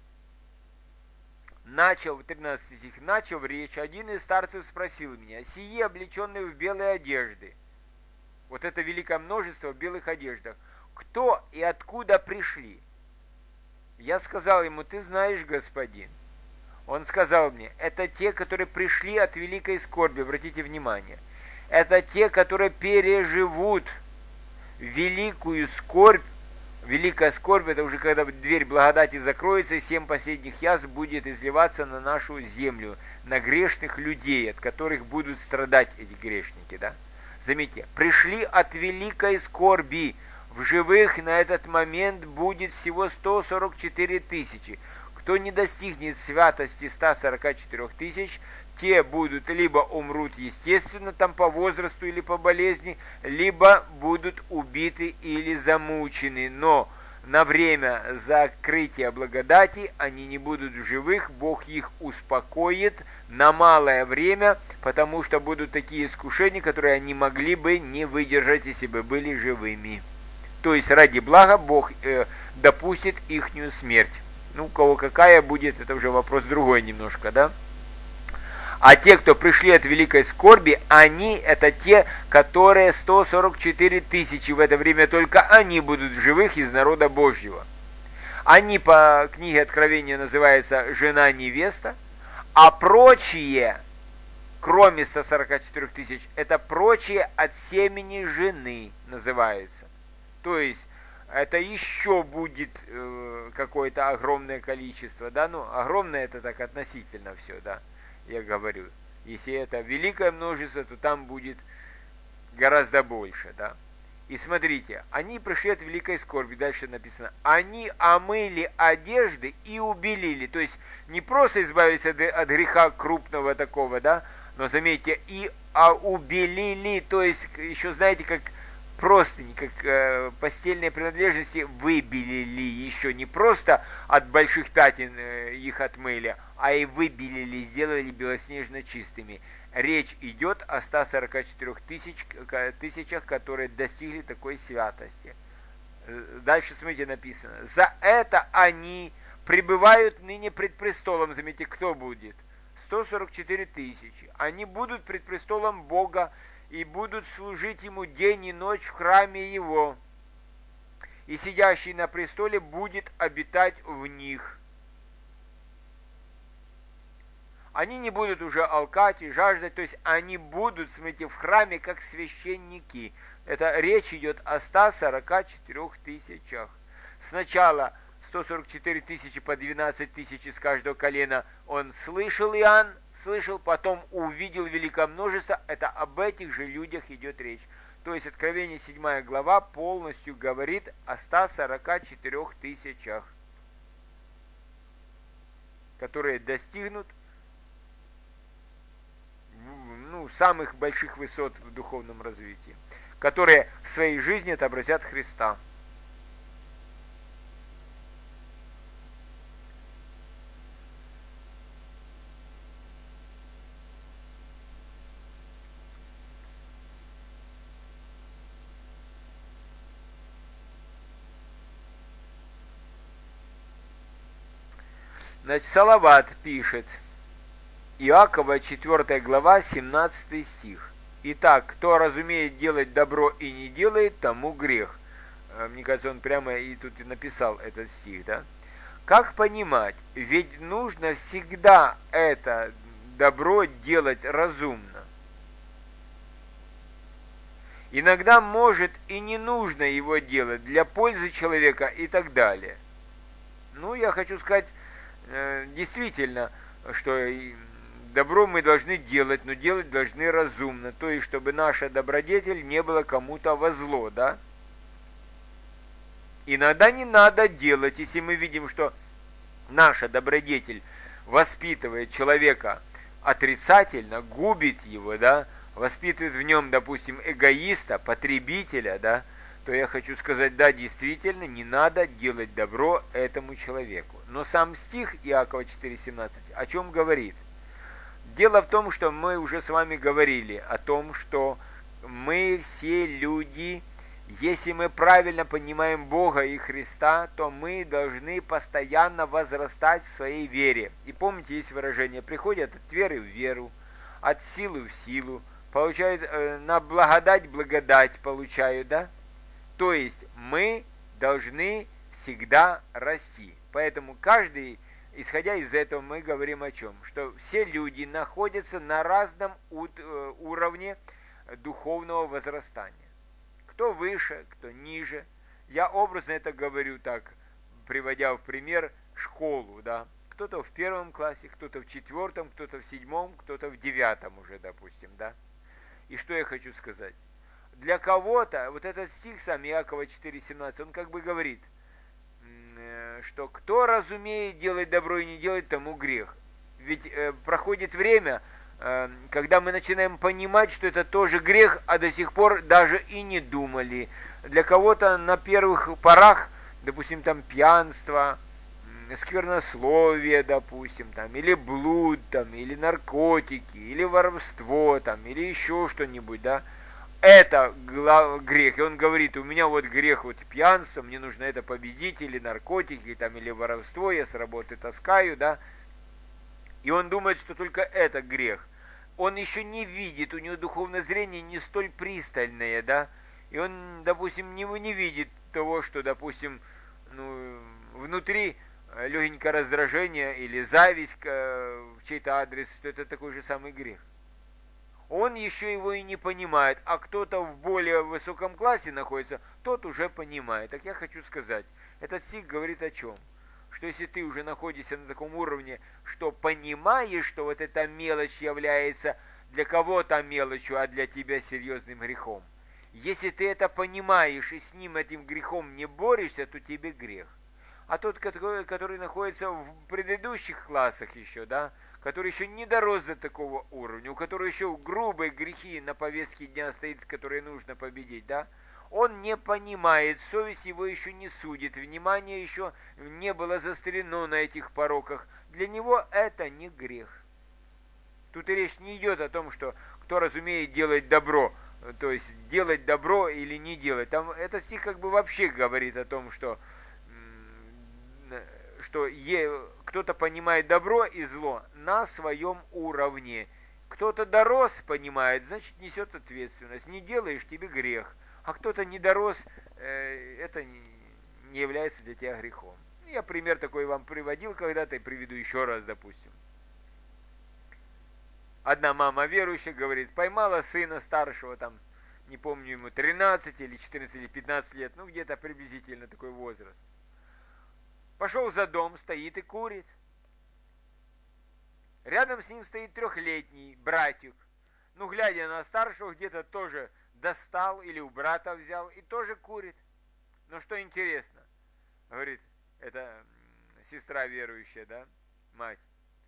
Начал, тринадцатый стих, начал речь, один из старцев спросил меня, сие облеченные в белые одежды, вот это великое множество в белых одеждах, кто и откуда пришли? Я сказал ему, ты знаешь, господин. Он сказал мне, это те, которые пришли от великой скорби, обратите внимание. Это те, которые переживут великую скорбь. Великая скорбь, это уже когда дверь благодати закроется, и семь последних язв будет изливаться на нашу землю, на грешных людей, от которых будут страдать эти грешники. Да? Заметьте, пришли от великой скорби. В живых на этот момент будет всего сто сорок четыре тысячи. Кто не достигнет святости ста сорока четырёх тысяч, те будут либо умрут естественно, там по возрасту или по болезни, либо будут убиты или замучены. Но на время закрытия благодати они не будут в живых, Бог их успокоит на малое время, потому что будут такие искушения, которые они могли бы не выдержать, если бы были живыми. То есть ради блага Бог э, допустит ихнюю смерть. Ну, у кого какая будет, это уже вопрос другой немножко, да? А те, кто пришли от великой скорби, они, это те, которые сто сорок четыре тысячи, в это время только они будут в живых из народа Божьего. Они по книге Откровения называются жена-невеста, а прочие, кроме ста сорока четырёх тысяч, это прочие от семени жены называются. То есть это еще будет э, какое-то огромное количество, да, ну, огромное это так относительно все, да, я говорю. Если это великое множество, то там будет гораздо больше, да. И смотрите, они пришли от великой скорби, дальше написано, они омыли одежды и убелили, то есть не просто избавились от, от греха крупного такого, да, но заметьте, и а убелили, то есть еще знаете, как простыни, как э, постельные принадлежности выбелили еще, не просто от больших пятен э, их отмыли, а и выбелили, сделали белоснежно чистыми. Речь идет о ста сорока четырёх тысяч, тысячах, которые достигли такой святости. Дальше, смотрите, написано. За это они пребывают ныне пред престолом. Заметьте, кто будет? сто сорок четыре тысячи. Они будут пред престолом Бога и будут служить Ему день и ночь в храме Его. И сидящий на престоле будет обитать в них. Они не будут уже алкать и жаждать, то есть они будут, смотрите, в храме как священники. Это речь идет о ста сорока четырёх тысячах. Сначала сто сорок четыре тысячи по двенадцать тысяч из каждого колена он слышал, Иоанн слышал, потом увидел великое множество. Это об этих же людях идет речь. То есть Откровение седьмая глава полностью говорит о ста сорока четырёх тысячах, которые достигнут ну, самых больших высот в духовном развитии, которые в своей жизни отобразят Христа. Значит, Салават пишет, Иакова, четвёртая глава, семнадцатый стих. Итак, кто разумеет делать добро и не делает, тому грех. Мне кажется, он прямо и тут и написал этот стих, да? Как понимать? Ведь нужно всегда это добро делать разумно. Иногда может и не нужно его делать для пользы человека и так далее. Ну, я хочу сказать, действительно, что добро мы должны делать, но делать должны разумно, то есть, чтобы наша добродетель не была кому-то во зло, да? Иногда не надо делать, если мы видим, что наша добродетель воспитывает человека отрицательно, губит его, да, воспитывает в нем, допустим, эгоиста, потребителя, да, то я хочу сказать, да, действительно, не надо делать добро этому человеку. Но сам стих Иакова четыре семнадцать о чем говорит? Дело в том, что мы уже с вами говорили о том, что мы все люди, если мы правильно понимаем Бога и Христа, то мы должны постоянно возрастать в своей вере. И помните, есть выражение, приходят от веры в веру, от силы в силу, получают э, на благодать благодать получают, да? То есть мы должны всегда расти. Поэтому каждый, исходя из этого, мы говорим о чем? Что все люди находятся на разном уровне духовного возрастания. Кто выше, кто ниже. Я образно это говорю так, приводя в пример школу, да. Кто-то в первом классе, кто-то в четвертом, кто-то в седьмом, кто-то в девятом уже, допустим, да. И что я хочу сказать? Для кого-то, вот этот стих сам Иакова четыре семнадцать, он как бы говорит, что кто разумеет делать добро и не делать, тому грех. Ведь э, проходит время, э, когда мы начинаем понимать, что это тоже грех, а до сих пор даже и не думали. Для кого-то на первых порах, допустим, там пьянство, сквернословие, допустим, там, или блуд, там, или наркотики, или воровство, там, или еще что-нибудь, да, это грех. И он говорит, у меня вот грех вот пьянство, мне нужно это победить, или наркотики, там, или воровство, я с работы таскаю, да. И он думает, что только это грех. Он еще не видит, у него духовное зрение не столь пристальное, да. И он, допустим, не, не видит того, что, допустим, ну, внутри легенькое раздражение или зависть в чей-то адрес, что это такой же самый грех. он еще его и не понимает, а кто-то в более высоком классе находится, тот уже понимает. Так я хочу сказать, этот стих говорит о чем? Что если ты уже находишься на таком уровне, что понимаешь, что вот эта мелочь является для кого-то мелочью, а для тебя серьезным грехом. Если ты это понимаешь и с ним, этим грехом, не борешься, то тебе грех. А тот, который, который находится в предыдущих классах еще, да, который еще не дорос до такого уровня, у которого еще грубые грехи на повестке дня стоит, которые нужно победить, да, он не понимает, совесть его еще не судит, внимание еще не было заострено на этих пороках. Для него это не грех. Тут и речь не идет о том, что кто разумеет делать добро, то есть делать добро или не делать. Там этот стих как бы вообще говорит о том, что, что кто-то понимает добро и зло на своем уровне. Кто-то дорос, понимает, значит несет ответственность. Не делаешь, тебе грех. А кто-то не дорос, это не является для тебя грехом. Я пример такой вам приводил когда-то и приведу еще раз, допустим. Одна мама верующая говорит, поймала сына старшего, там, не помню, ему тринадцать или четырнадцать или пятнадцать лет, ну где-то приблизительно такой возраст. Пошел за дом, стоит и курит. Рядом с ним стоит трехлетний братик. Ну, глядя на старшего, где-то тоже достал или у брата взял и тоже курит. Но что интересно, говорит, это сестра верующая, да, мать.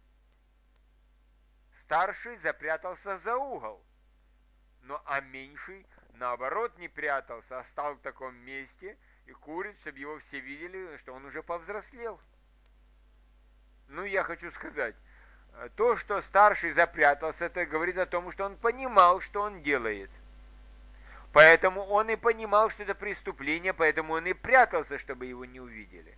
Старший запрятался за угол, но а меньший, наоборот, не прятался, а стал в таком месте и курит, чтобы его все видели, что он уже повзрослел. Ну, я хочу сказать, то, что старший запрятался, это говорит о том, что он понимал, что он делает. Поэтому он и понимал, что это преступление, поэтому он и прятался, чтобы его не увидели.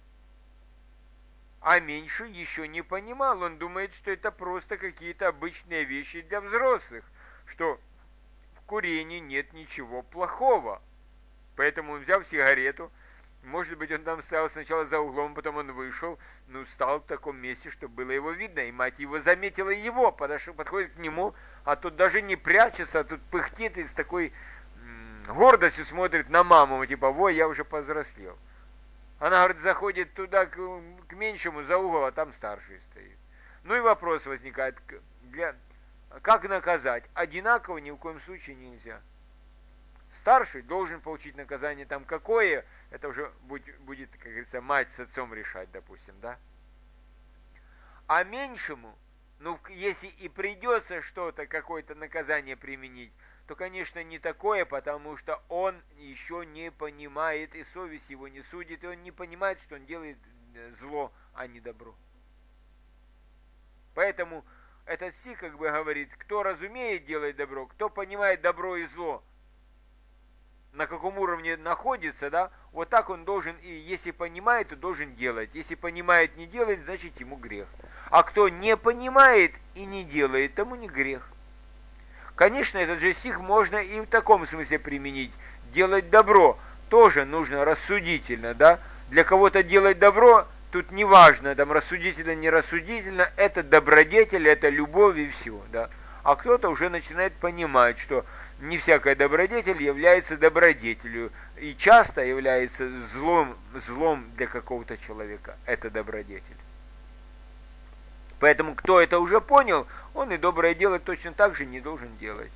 А меньший еще не понимал, он думает, что это просто какие-то обычные вещи для взрослых, что в курении нет ничего плохого. Поэтому он взял сигарету, может быть, он там стоял сначала за углом, потом он вышел, ну, стал в таком месте, чтобы было его видно, и мать его заметила его, подошел, подходит к нему, а тот даже не прячется, а тут пыхтит и с такой м- гордостью смотрит на маму, типа, во, я уже повзрослел. Она, говорит, заходит туда к, к меньшему за угол, а там старший стоит. Ну и вопрос возникает, для, как наказать? Одинаково ни в коем случае нельзя. Старший должен получить наказание там какое, это уже будет, будет, как говорится, мать с отцом решать, допустим, да? А меньшему, ну, если и придется что-то, какое-то наказание применить, то, конечно, не такое, потому что он еще не понимает, и совесть его не судит, и он не понимает, что он делает зло, а не добро. Поэтому этот стих как бы говорит, кто разумеет делать добро, кто понимает добро и зло, на каком уровне находится, да, вот так он должен, и если понимает, то должен делать. Если понимает, не делает, значит ему грех. А кто не понимает и не делает, тому не грех. Конечно, этот же стих можно и в таком смысле применить. Делать добро тоже нужно рассудительно, да. Для кого-то делать добро, тут не важно, там рассудительно, не рассудительно, это добродетель, это любовь и все, да. А кто-то уже начинает понимать, что не всякая добродетель является добродетелью, и часто является злом, злом для какого-то человека. Это добродетель. Поэтому, кто это уже понял, он и доброе дело точно так же не должен делать.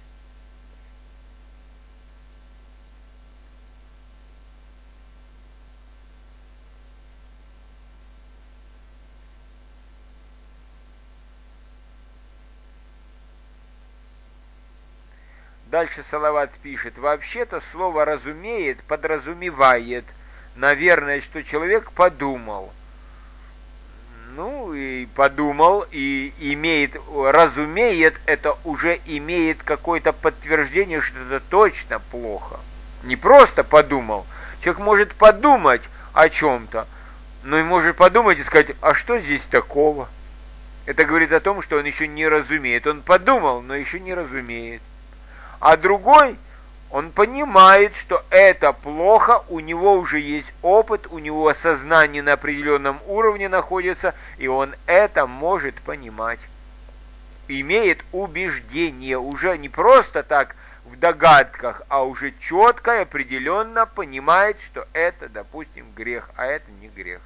Дальше Салават пишет, вообще-то слово «разумеет» подразумевает, наверное, что человек подумал. Ну, и подумал, и имеет, разумеет, это уже имеет какое-то подтверждение, что это точно плохо. Не просто подумал. Человек может подумать о чем-то, но и может подумать и сказать, а что здесь такого? Это говорит о том, что он еще не разумеет. Он подумал, но еще не разумеет. А другой, он понимает, что это плохо, у него уже есть опыт, у него сознание на определенном уровне находится, и он это может понимать. имеет убеждение, уже не просто так в догадках, а уже четко и определенно понимает, что это, допустим, грех, а это не грех.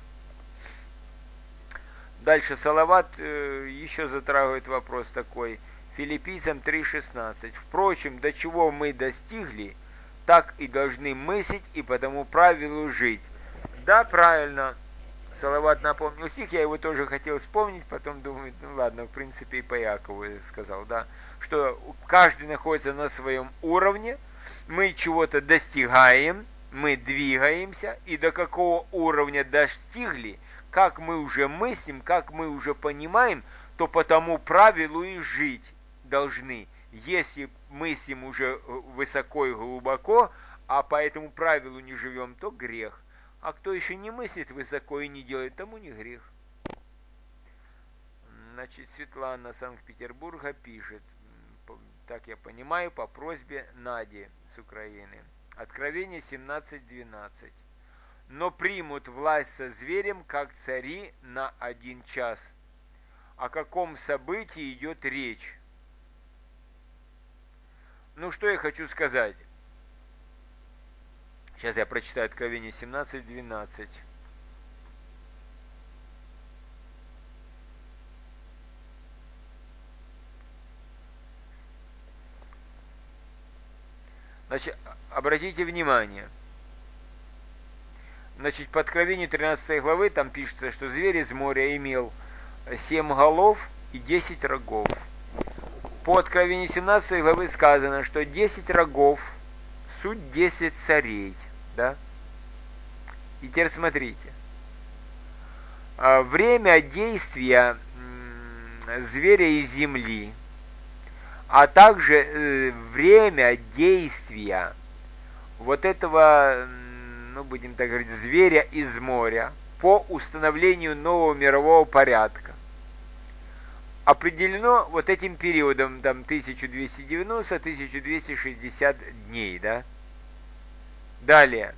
Дальше Салават э, еще затрагивает вопрос такой. Филиппийцам три шестнадцать. Впрочем, до чего мы достигли, так и должны мыслить и по тому правилу жить. Да, правильно. Салават напомнил стих, я его тоже хотел вспомнить, потом думаю, ну ладно, в принципе и по Якову сказал, да, что каждый находится на своем уровне, мы чего-то достигаем, мы двигаемся, и до какого уровня достигли, как мы уже мыслим, как мы уже понимаем, то по тому правилу и жить должны. Если мыслим уже высоко и глубоко, а по этому правилу не живем, то грех. А кто еще не мыслит высоко и не делает, тому не грех. Значит, Светлана Санкт-Петербурга пишет, так я понимаю, по просьбе Нади с Украины. Откровение семнадцать двенадцать. Но примут власть со зверем, как цари, на один час. О каком событии идет речь? Ну, что я хочу сказать. Сейчас я прочитаю Откровение семнадцать двенадцать. Значит, обратите внимание. Значит, по Откровению тринадцатой главы там пишется, что зверь из моря имел семь голов и десять рогов. По Откровению семнадцатой главы сказано, что десять рогов суть десять царей. Да? И теперь смотрите. Время действия зверя из земли, а также время действия вот этого, ну, будем так говорить, зверя из моря по установлению нового мирового порядка определено вот этим периодом, там, тысяча двести девяносто - тысяча двести шестьдесят дней, да? Далее.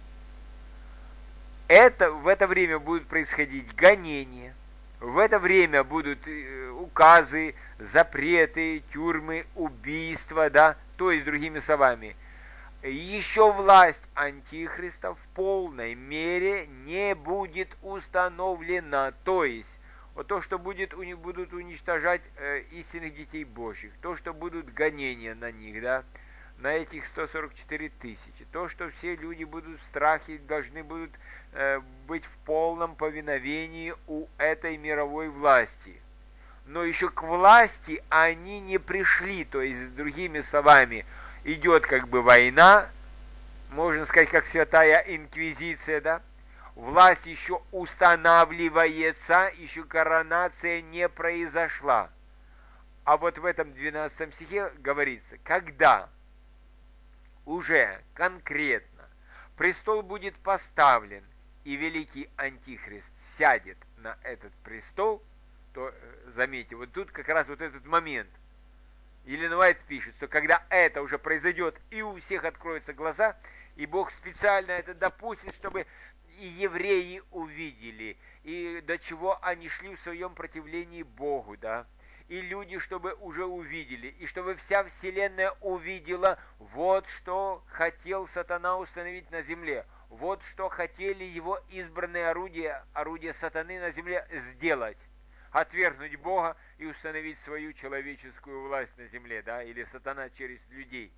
Это, в это время будут происходить гонения, в это время будут указы, запреты, тюрьмы, убийства, да? То есть, другими словами, еще власть Антихриста в полной мере не будет установлена. То есть, вот то, что будет, будут уничтожать э, истинных детей Божьих, то, что будут гонения на них, да, на этих сто сорок четыре тысячи, то, что все люди будут в страхе, должны будут э, быть в полном повиновении у этой мировой власти. Но еще к власти они не пришли, то есть, другими словами, идет как бы война, можно сказать, как святая инквизиция, да, власть еще устанавливается, еще коронация не произошла. А вот в этом двенадцатом стихе говорится, когда уже конкретно престол будет поставлен, и великий Антихрист сядет на этот престол, то, заметьте, вот тут как раз вот этот момент. Елена Уайт пишет, что когда это уже произойдет, и у всех откроются глаза, и Бог специально это допустит, чтобы и евреи увидели, и до чего они шли в своем противлении Богу, да, и люди, чтобы уже увидели, и чтобы вся вселенная увидела, вот что хотел сатана установить на земле, вот что хотели его избранные орудия, орудия сатаны на земле сделать. Отвергнуть Бога и установить свою человеческую власть на земле, да, или сатана через людей.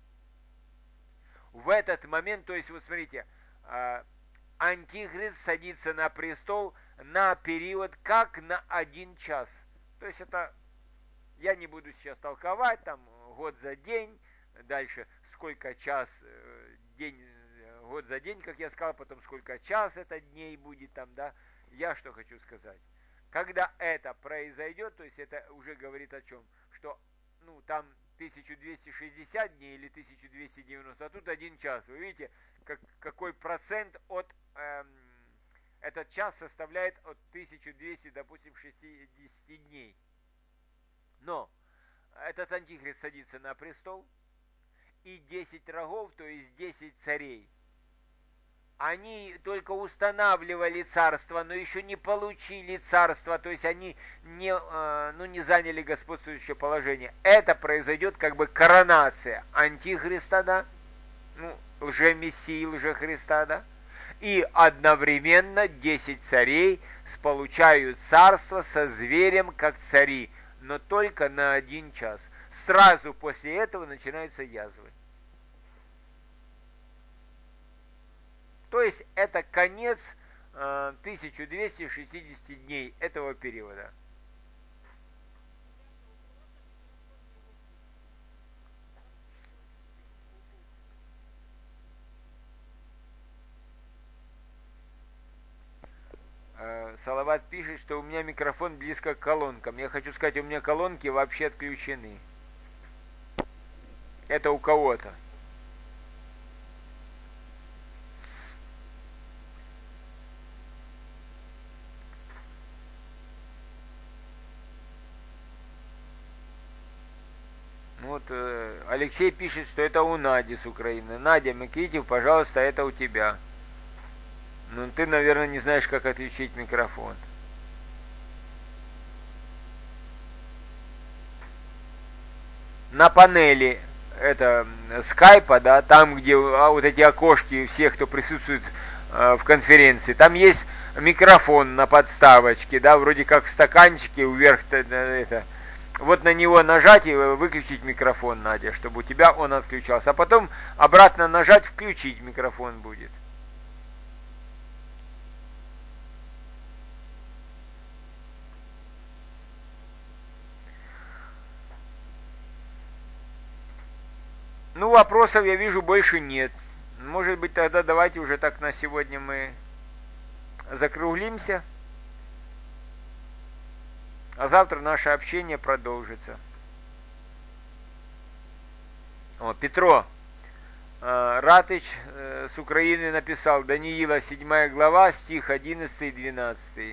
В этот момент, то есть, вот смотрите, Антихрист садится на престол на период как на один час. То есть это, я не буду сейчас толковать, там, год за день, дальше сколько час, день, год за день, как я сказал, потом сколько час это дней будет там, да. Я что хочу сказать. Когда это произойдет, то есть это уже говорит о чем? Что, ну, там тысяча двести шестьдесят дней или тысяча двести девяносто, а тут один час. Вы видите, как, какой процент от, эм, этот час составляет от тысячи двухсот, допустим, шестидесяти дней. Но этот Антихрист садится на престол, и десять рогов, то есть десять царей, Они только устанавливали царство, но еще не получили царство, то есть они не, ну, не заняли господствующее положение. Это произойдет как бы коронация антихриста, да, ну, лже-мессии, лже-христа, да, и одновременно десять царей получают царство со зверем как цари, но только на один час. Сразу после этого начинаются язвы. То есть это конец э, тысяча двести шестидесяти дней этого периода. Э, Салават пишет, что у меня микрофон близко к колонкам. Я хочу сказать, у меня колонки вообще отключены. Это у кого-то. Вот э, Алексей пишет, что это у Нади с Украины. Надя Микитев, пожалуйста, это у тебя. Ну, ты, наверное, не знаешь, как отключить микрофон. На панели это скайпа, да, там, где а, вот эти окошки всех, кто присутствует э, в конференции, там есть микрофон на подставочке, да, вроде как в стаканчике вверх это. Вот на него нажать и выключить микрофон, Надя, чтобы у тебя он отключался. А потом обратно нажать, включить микрофон будет. Ну, вопросов я вижу больше нет. Может быть, тогда давайте уже так на сегодня мы закруглимся. А завтра наше общение продолжится. О, Петро э, Ратыч э, с Украины написал, Даниила седьмая глава, стих одиннадцатый и двенадцатый.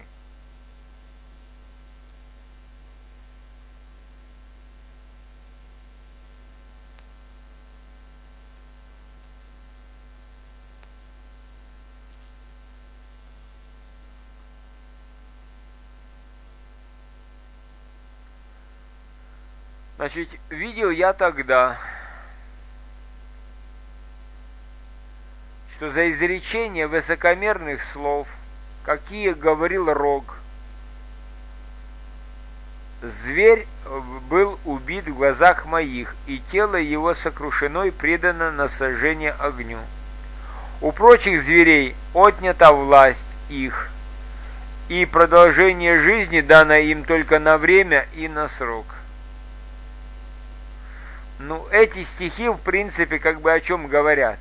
Значит, видел я тогда, что за изречение высокомерных слов, какие говорил Рог, зверь был убит в глазах моих, и тело его сокрушено и предано на сожжение огню. У прочих зверей отнята власть их, и продолжение жизни дано им только на время и на срок. Ну, эти стихи, в принципе, как бы о чем говорят?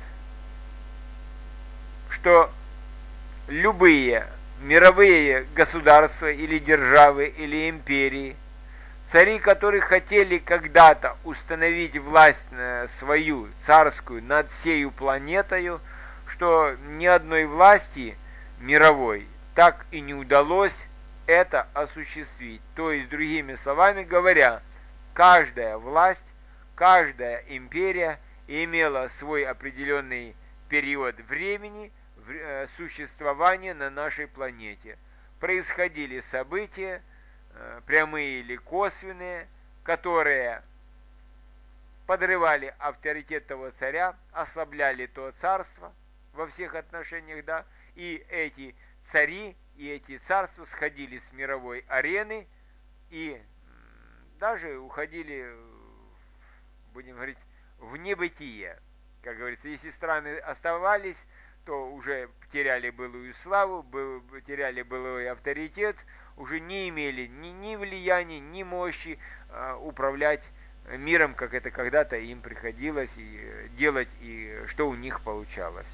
Что любые мировые государства или державы или империи, цари, которые хотели когда-то установить власть свою, царскую, над всею планетою, что ни одной власти мировой так и не удалось это осуществить. То есть, другими словами говоря, каждая власть, каждая империя имела свой определенный период времени существования на нашей планете. Происходили события, прямые или косвенные, которые подрывали авторитет того царя, ослабляли то царство во всех отношениях, да, и эти цари и эти царства сходили с мировой арены и даже уходили, будем говорить, в небытие. Как говорится, если страны оставались, то уже теряли былую славу, теряли былой авторитет, уже не имели ни, ни влияния, ни мощи э, управлять миром, как это когда-то им приходилось и делать, и что у них получалось.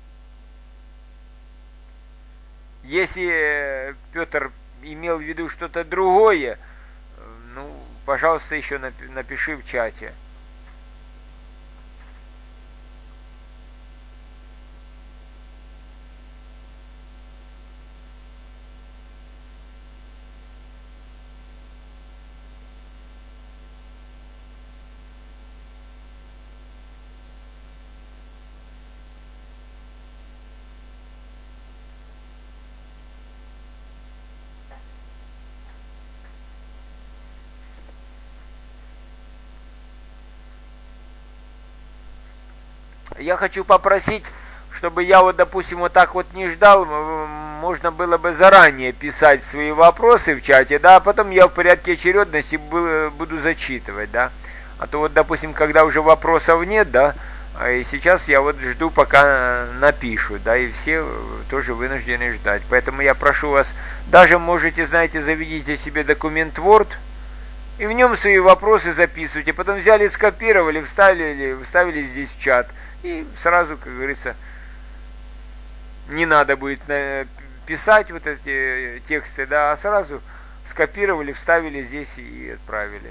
Если Петр имел в виду что-то другое, ну, пожалуйста, еще напиши в чате. я хочу попросить, чтобы я вот, допустим, вот так вот не ждал, можно было бы заранее писать свои вопросы в чате, да, а потом я в порядке очередности буду зачитывать, да. А то вот, допустим, когда уже вопросов нет, да, и сейчас я вот жду, пока напишут, да, и все тоже вынуждены ждать. Поэтому я прошу вас, даже можете, знаете, заведите себе документ Word, и в нем свои вопросы записывайте, потом взяли, скопировали, вставили, вставили здесь в чат, и сразу, как говорится, не надо будет писать вот эти тексты, да, а сразу скопировали, вставили здесь и отправили.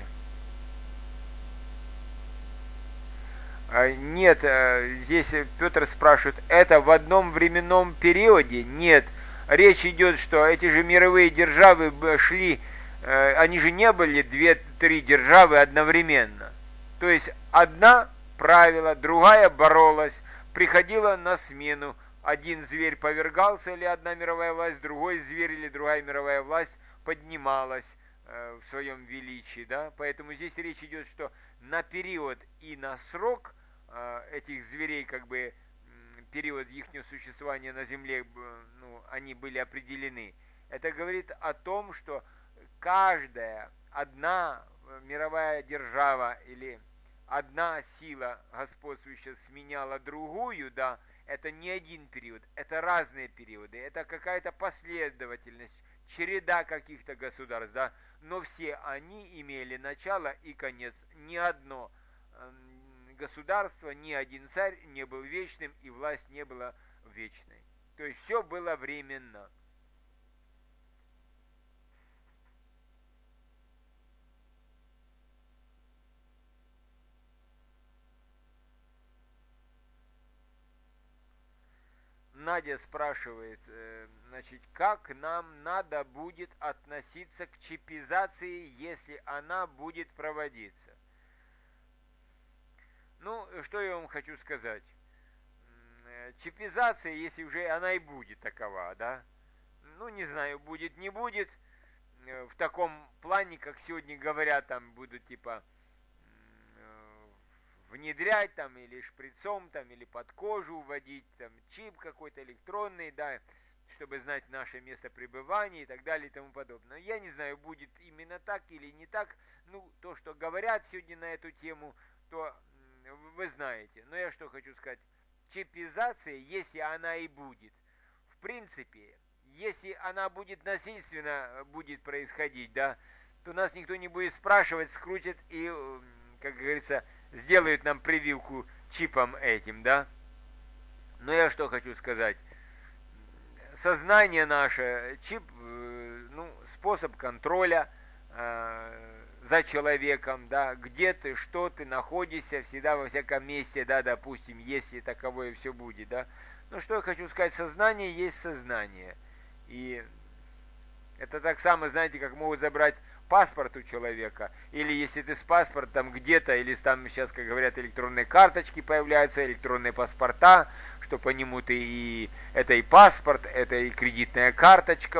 Нет, здесь Петр спрашивает, это в одном временном периоде? Нет, речь идет, что эти же мировые державы шли, они же не были две-три державы одновременно. То есть одна правила, другая боролась, приходила на смену. Один зверь повергался, или одна мировая власть, другой зверь или другая мировая власть поднималась в своем величии, да, поэтому здесь речь идет, что на период и на срок э, этих зверей, как бы период их существования на земле, ну, они были определены. Это говорит о том, что каждая одна мировая держава или одна сила господствующая сменяла другую, да, это не один период, это разные периоды, это какая-то последовательность, череда каких-то государств, да, но все они имели начало и конец. Ни одно государство, ни один царь не был вечным, и власть не была вечной. То есть все было временно. Надя спрашивает, значит, как нам надо будет относиться к чипизации, если она будет проводиться? Ну, что я вам хочу сказать. Чипизация, если уже она и будет такова, да, ну, не знаю, будет, не будет, в таком плане, как сегодня говорят, там будут типа внедрять там или шприцом там или под кожу вводить там чип какой-то электронный, да, чтобы знать наше место пребывания и так далее и тому подобное. Я не знаю, будет именно так или не так. Ну, то, что говорят сегодня на эту тему, то вы знаете. Но я что хочу сказать. Чипизация, если она и будет, в принципе, если она будет насильственно будет происходить, да, то нас никто не будет спрашивать, скрутит и, как говорится, сделают нам прививку чипом этим, да. Но я что хочу сказать. Сознание наше, чип, ну, способ контроля э, за человеком, да, где ты, что ты находишься, всегда во всяком месте, да, допустим, если таковое все будет, да. Ну, что я хочу сказать, сознание есть сознание. И это так само, знаете, как могут забрать паспорт у человека, или если ты с паспортом где-то, или там сейчас, как говорят, электронные карточки появляются, электронные паспорта, что по нему ты и это и паспорт, это и кредитная карточка.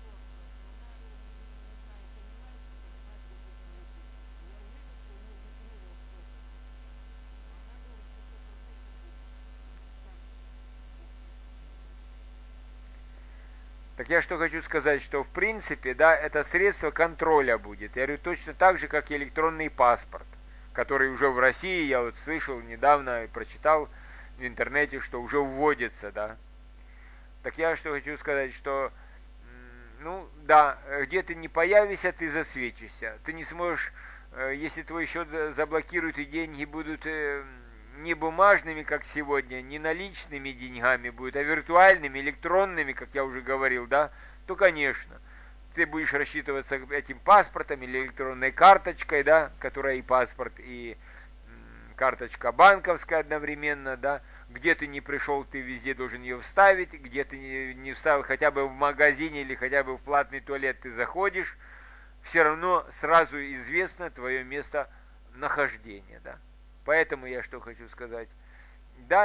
Так я что хочу сказать, что в принципе, да, это средство контроля будет. Я говорю, точно так же, как и электронный паспорт, который уже в России, я вот слышал недавно и прочитал в интернете, что уже вводится, да. Так я что хочу сказать, что, ну, да, где ты не появишься, ты засветишься. Ты не сможешь, если твой счет заблокируют и деньги будут не бумажными, как сегодня, не наличными деньгами будут, а виртуальными, электронными, как я уже говорил, да, то, конечно, ты будешь рассчитываться этим паспортом или электронной карточкой, да, которая и паспорт, и карточка банковская одновременно, да, где ты не пришел, ты везде должен ее вставить, где ты не вставил, хотя бы в магазине или хотя бы в платный туалет ты заходишь, все равно сразу известно твое место нахождения, да. Поэтому я что хочу сказать. Да,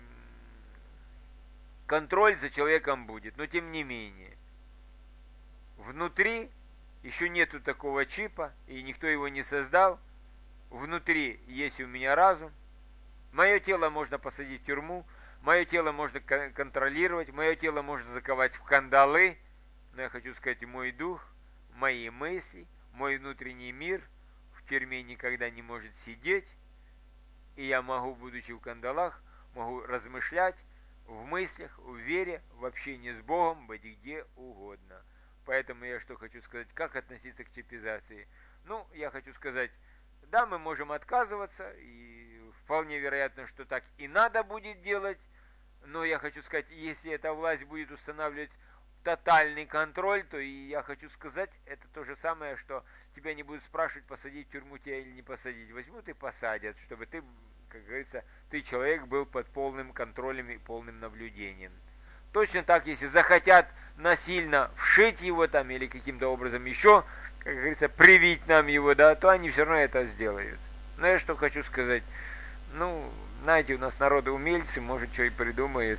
контроль за человеком будет, но тем не менее. Внутри еще нету такого чипа, и никто его не создал. Внутри есть у меня разум, Мое тело можно посадить в тюрьму, мое тело можно контролировать, мое тело можно заковать в кандалы, но я хочу сказать, мой дух, мои мысли, мой внутренний мир в тюрьме никогда не может сидеть, и я могу, будучи в кандалах, могу размышлять в мыслях, в вере, в общении с Богом, быть где угодно. Поэтому я что хочу сказать, как относиться к чипизации? Ну, я хочу сказать, да, мы можем отказываться, и вполне вероятно, что так и надо будет делать, но я хочу сказать, если эта власть будет устанавливать тотальный контроль, то и я хочу сказать, это то же самое, что тебя не будут спрашивать, посадить в тюрьму тебя или не посадить. Возьмут и посадят, чтобы ты, как говорится, ты человек был под полным контролем и полным наблюдением. Точно так, если захотят насильно вшить его там или каким-то образом еще, как говорится, привить нам его, да, то они все равно это сделают. Но я что хочу сказать, ну, знаете, у нас народы умельцы, может, что и придумают.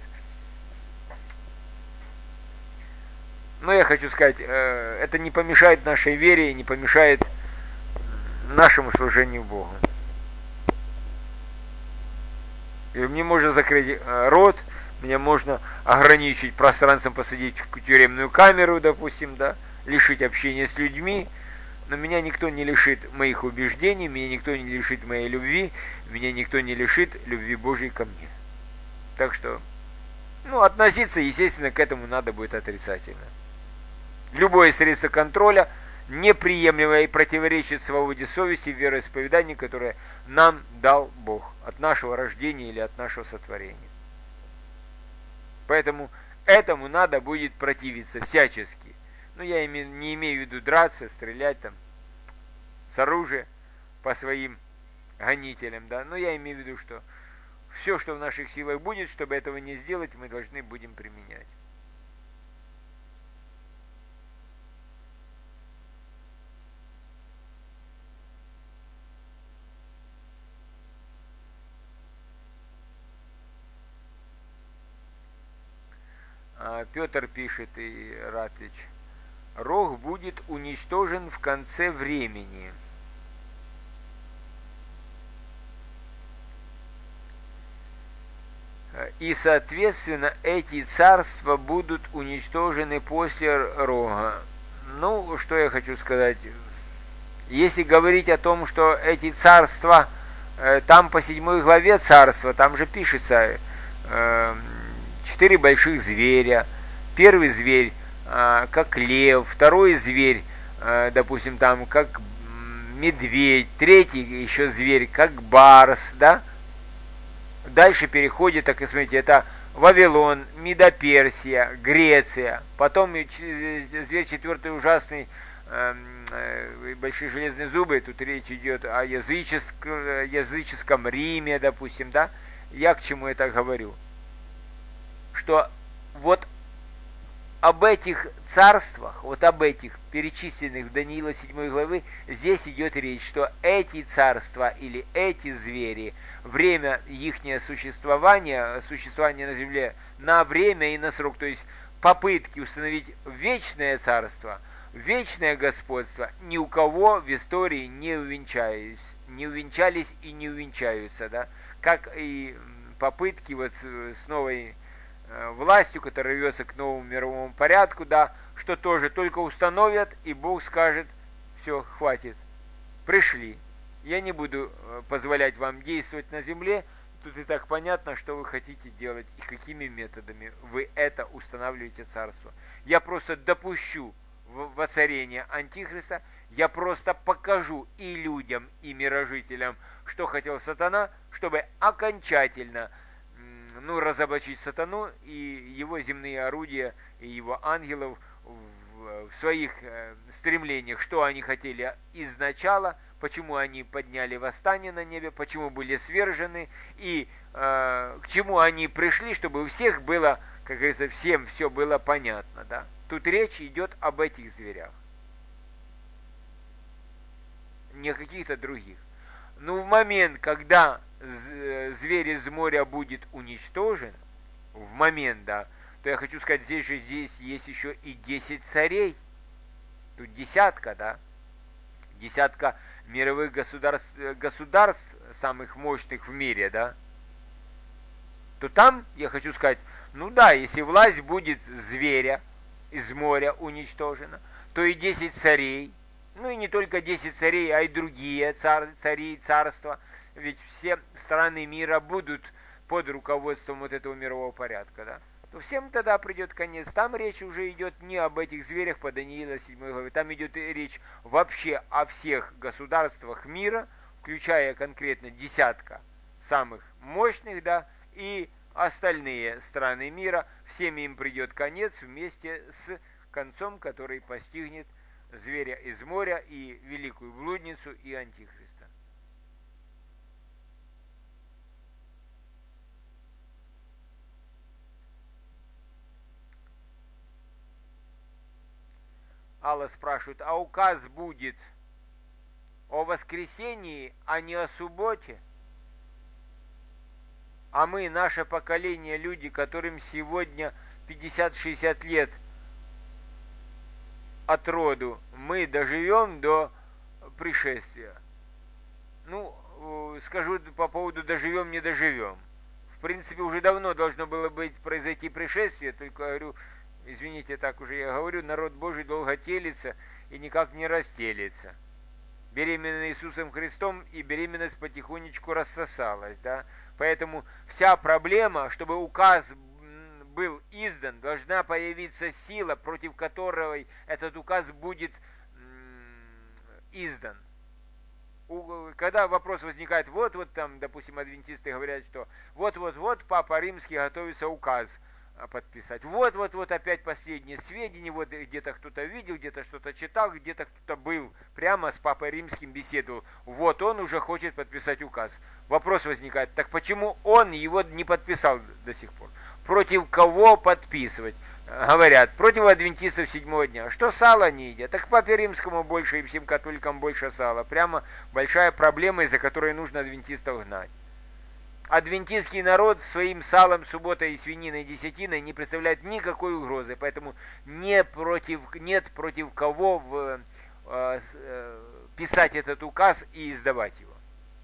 Но я хочу сказать, это не помешает нашей вере и не помешает нашему служению Богу. И мне можно закрыть рот, мне можно ограничить пространством, посадить в тюремную камеру, допустим, да, лишить общения с людьми, но меня никто не лишит моих убеждений, меня никто не лишит моей любви, меня никто не лишит любви Божьей ко мне. Так что, ну, относиться, естественно, к этому надо будет отрицательно. Любое средство контроля неприемлемо и противоречит свободе совести и вероисповеданию, которое нам дал Бог от нашего рождения или от нашего сотворения. Поэтому этому надо будет противиться всячески. Ну, я не имею в виду драться, стрелять там с оружия по своим гонителям, да, но я имею в виду, что все, что в наших силах будет, чтобы этого не сделать, мы должны будем применять. Петр пишет и Ратвич, Рог будет уничтожен в конце времени. И, соответственно, эти царства будут уничтожены после Рога. Ну, что я хочу сказать. Если говорить о том, что эти царства, там по седьмой главе царства, там же пишется четыре больших зверя. Первый зверь, как лев, второй зверь, допустим, там, как медведь, третий еще зверь, как барс, да? Дальше переходит, так и смотрите, это Вавилон, Медоперсия, Греция, потом зверь четвертый ужасный, большие железные зубы, тут речь идет о языческом, языческом Риме, допустим, да? Я к чему это говорю? Что вот об этих царствах, вот об этих перечисленных в Даниила седьмой главы, здесь идет речь, что эти царства или эти звери, время ихнего существования, существования на земле на время и на срок, то есть попытки установить вечное царство, вечное господство, ни у кого в истории не увенчались, не увенчались и не увенчаются, да, как и попытки вот с новой властью, которая рвется к новому мировому порядку, да, что тоже только установят, и Бог скажет, все, хватит, пришли. Я не буду позволять вам действовать на земле, тут и так понятно, что вы хотите делать и какими методами вы это устанавливаете царство. Я просто допущу воцарение Антихриста, я просто покажу и людям, и мирожителям, что хотел сатана, чтобы окончательно ну, разоблачить сатану и его земные орудия, и его ангелов в, в своих э, стремлениях, что они хотели изначала, почему они подняли восстание на небе, почему были свержены, и э, к чему они пришли, чтобы у всех было, как говорится, всем все было понятно. Да? Тут речь идет об этих зверях, не о каких-то других. Но в момент, когда зверь из моря будет уничтожен, в момент, да, то я хочу сказать, здесь же здесь есть еще и десять царей. Тут десятка, да, десятка мировых государств, государств самых мощных в мире, да, то там, я хочу сказать, ну да, если власть будет зверя из моря уничтожена, то и десять царей, ну и не только десять царей, а и другие цар, цари, царства, ведь все страны мира будут под руководством вот этого мирового порядка, да, то всем тогда придет конец. Там речь уже идет не об этих зверях по Даниила седьмой главе, там идет речь вообще о всех государствах мира, включая конкретно десятка самых мощных, да, и остальные страны мира, всем им придет конец вместе с концом, который постигнет зверя из моря и великую блудницу и антихриста. Алла спрашивает, а указ будет о воскресении, а не о субботе? А мы, наше поколение, люди, которым сегодня пятьдесят-шестьдесят лет от роду, мы доживем до пришествия? Ну, скажу по поводу доживем, не доживем. В принципе, уже давно должно было быть произойти пришествие, только, говорю, извините, так уже я говорю, народ Божий долго телится и никак не растелится. Беременна Иисусом Христом, и беременность потихонечку рассосалась, да. Поэтому вся проблема, чтобы указ был издан, должна появиться сила, против которой этот указ будет издан. Когда вопрос возникает, вот-вот там, допустим, адвентисты говорят, что вот-вот-вот Папа Римский готовится указ подписать. Вот-вот-вот опять последние сведения, вот где-то кто-то видел, где-то что-то читал, где-то кто-то был, прямо с Папой Римским беседовал. Вот он уже хочет подписать указ. Вопрос возникает, так почему он его не подписал до сих пор? Против кого подписывать? Говорят, против адвентистов седьмого дня. Что сало не едят? Так к Папе Римскому больше и всем католикам больше сала. Прямо большая проблема, из-за которой нужно адвентистов гнать. Адвентистский народ своим салом, субботой и свининой, десятиной не представляет никакой угрозы, поэтому не против, нет против кого в, э, э, писать этот указ и издавать его.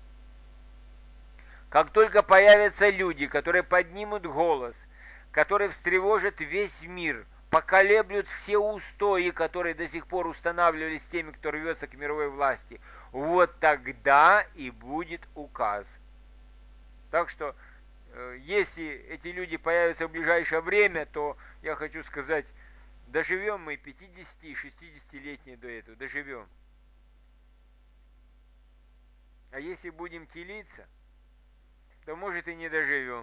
Как только появятся люди, которые поднимут голос, которые встревожат весь мир, поколеблют все устои, которые до сих пор устанавливались теми, кто рвется к мировой власти, вот тогда и будет указ. Так что, если эти люди появятся в ближайшее время, то, я хочу сказать, доживем мы пятидесяти-шестидесятилетние до этого, доживем. А если будем телиться, то, может, и не доживем.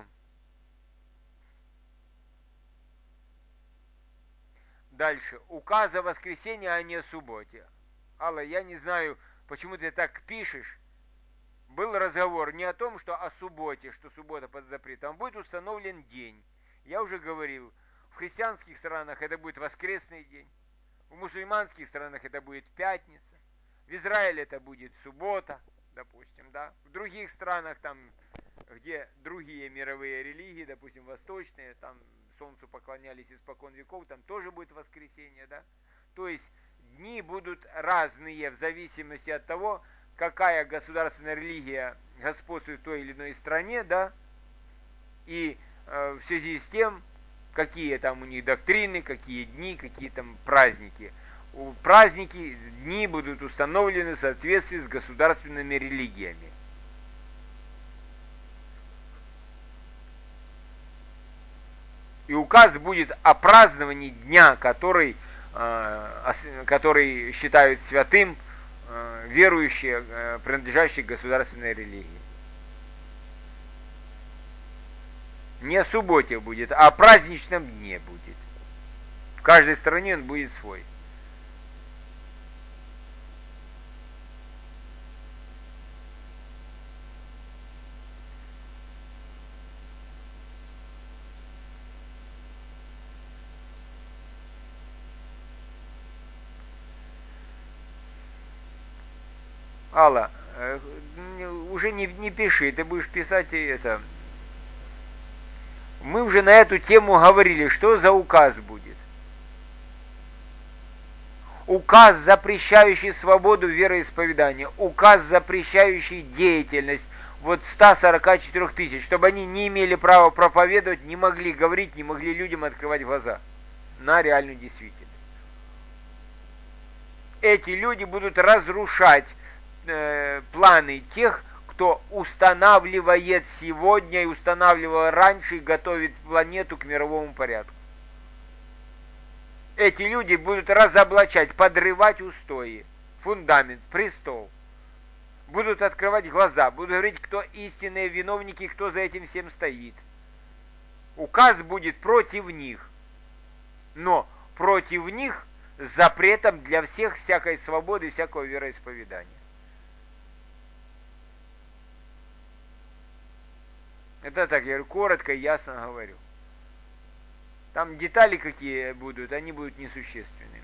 Дальше. Указ о воскресенье, а не о субботе. Алла, я не знаю, почему ты так пишешь. Был разговор не о том, что о субботе, что суббота под запретом, будет установлен день. Я уже говорил, в христианских странах это будет воскресный день, в мусульманских странах это будет пятница, в Израиле это будет суббота, допустим, да. В других странах, там, где другие мировые религии, допустим, восточные, там солнцу поклонялись испокон веков, там тоже будет воскресенье, да. То есть дни будут разные в зависимости от того, какая государственная религия господствует в той или иной стране, да, и э, в связи с тем, какие там у них доктрины, какие дни, какие там праздники. У праздники, дни будут установлены в соответствии с государственными религиями. И указ будет о праздновании дня, который, э, который считают святым верующие, принадлежащие к государственной религии. Не о субботе будет, а о праздничном дне будет. В каждой стране он будет свой. Алла, уже не, не пиши, ты будешь писать это. Мы уже на эту тему говорили, что за указ будет. Указ, запрещающий свободу вероисповедания, указ, запрещающий деятельность, вот ста сорока четырёх тысяч, чтобы они не имели права проповедовать, не могли говорить, не могли людям открывать глаза на реальную действительность. Эти люди будут разрушать э, планы тех, кто устанавливает сегодня и устанавливал раньше и готовит планету к мировому порядку. Эти люди будут разоблачать, подрывать устои, фундамент, престол. Будут открывать глаза, будут говорить, кто истинные виновники, кто за этим всем стоит. Указ будет против них, но против них с запретом для всех всякой свободы, всякого вероисповедания. Это так, я говорю, коротко и ясно говорю. Там детали какие будут, они будут несущественными.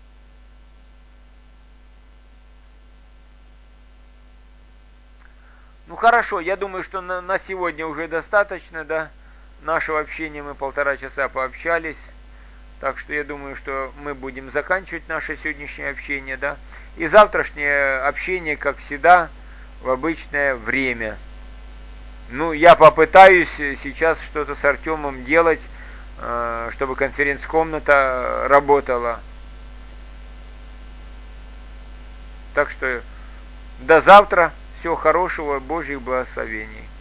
Ну хорошо, я думаю, что на, на сегодня уже достаточно, да, нашего общения, мы полтора часа пообщались, так что я думаю, что мы будем заканчивать наше сегодняшнее общение, да, и завтрашнее общение, как всегда, в обычное время. Ну, я попытаюсь сейчас что-то с Артемом делать, чтобы конференц-комната работала. Так что до завтра. Всего хорошего, Божьих благословений.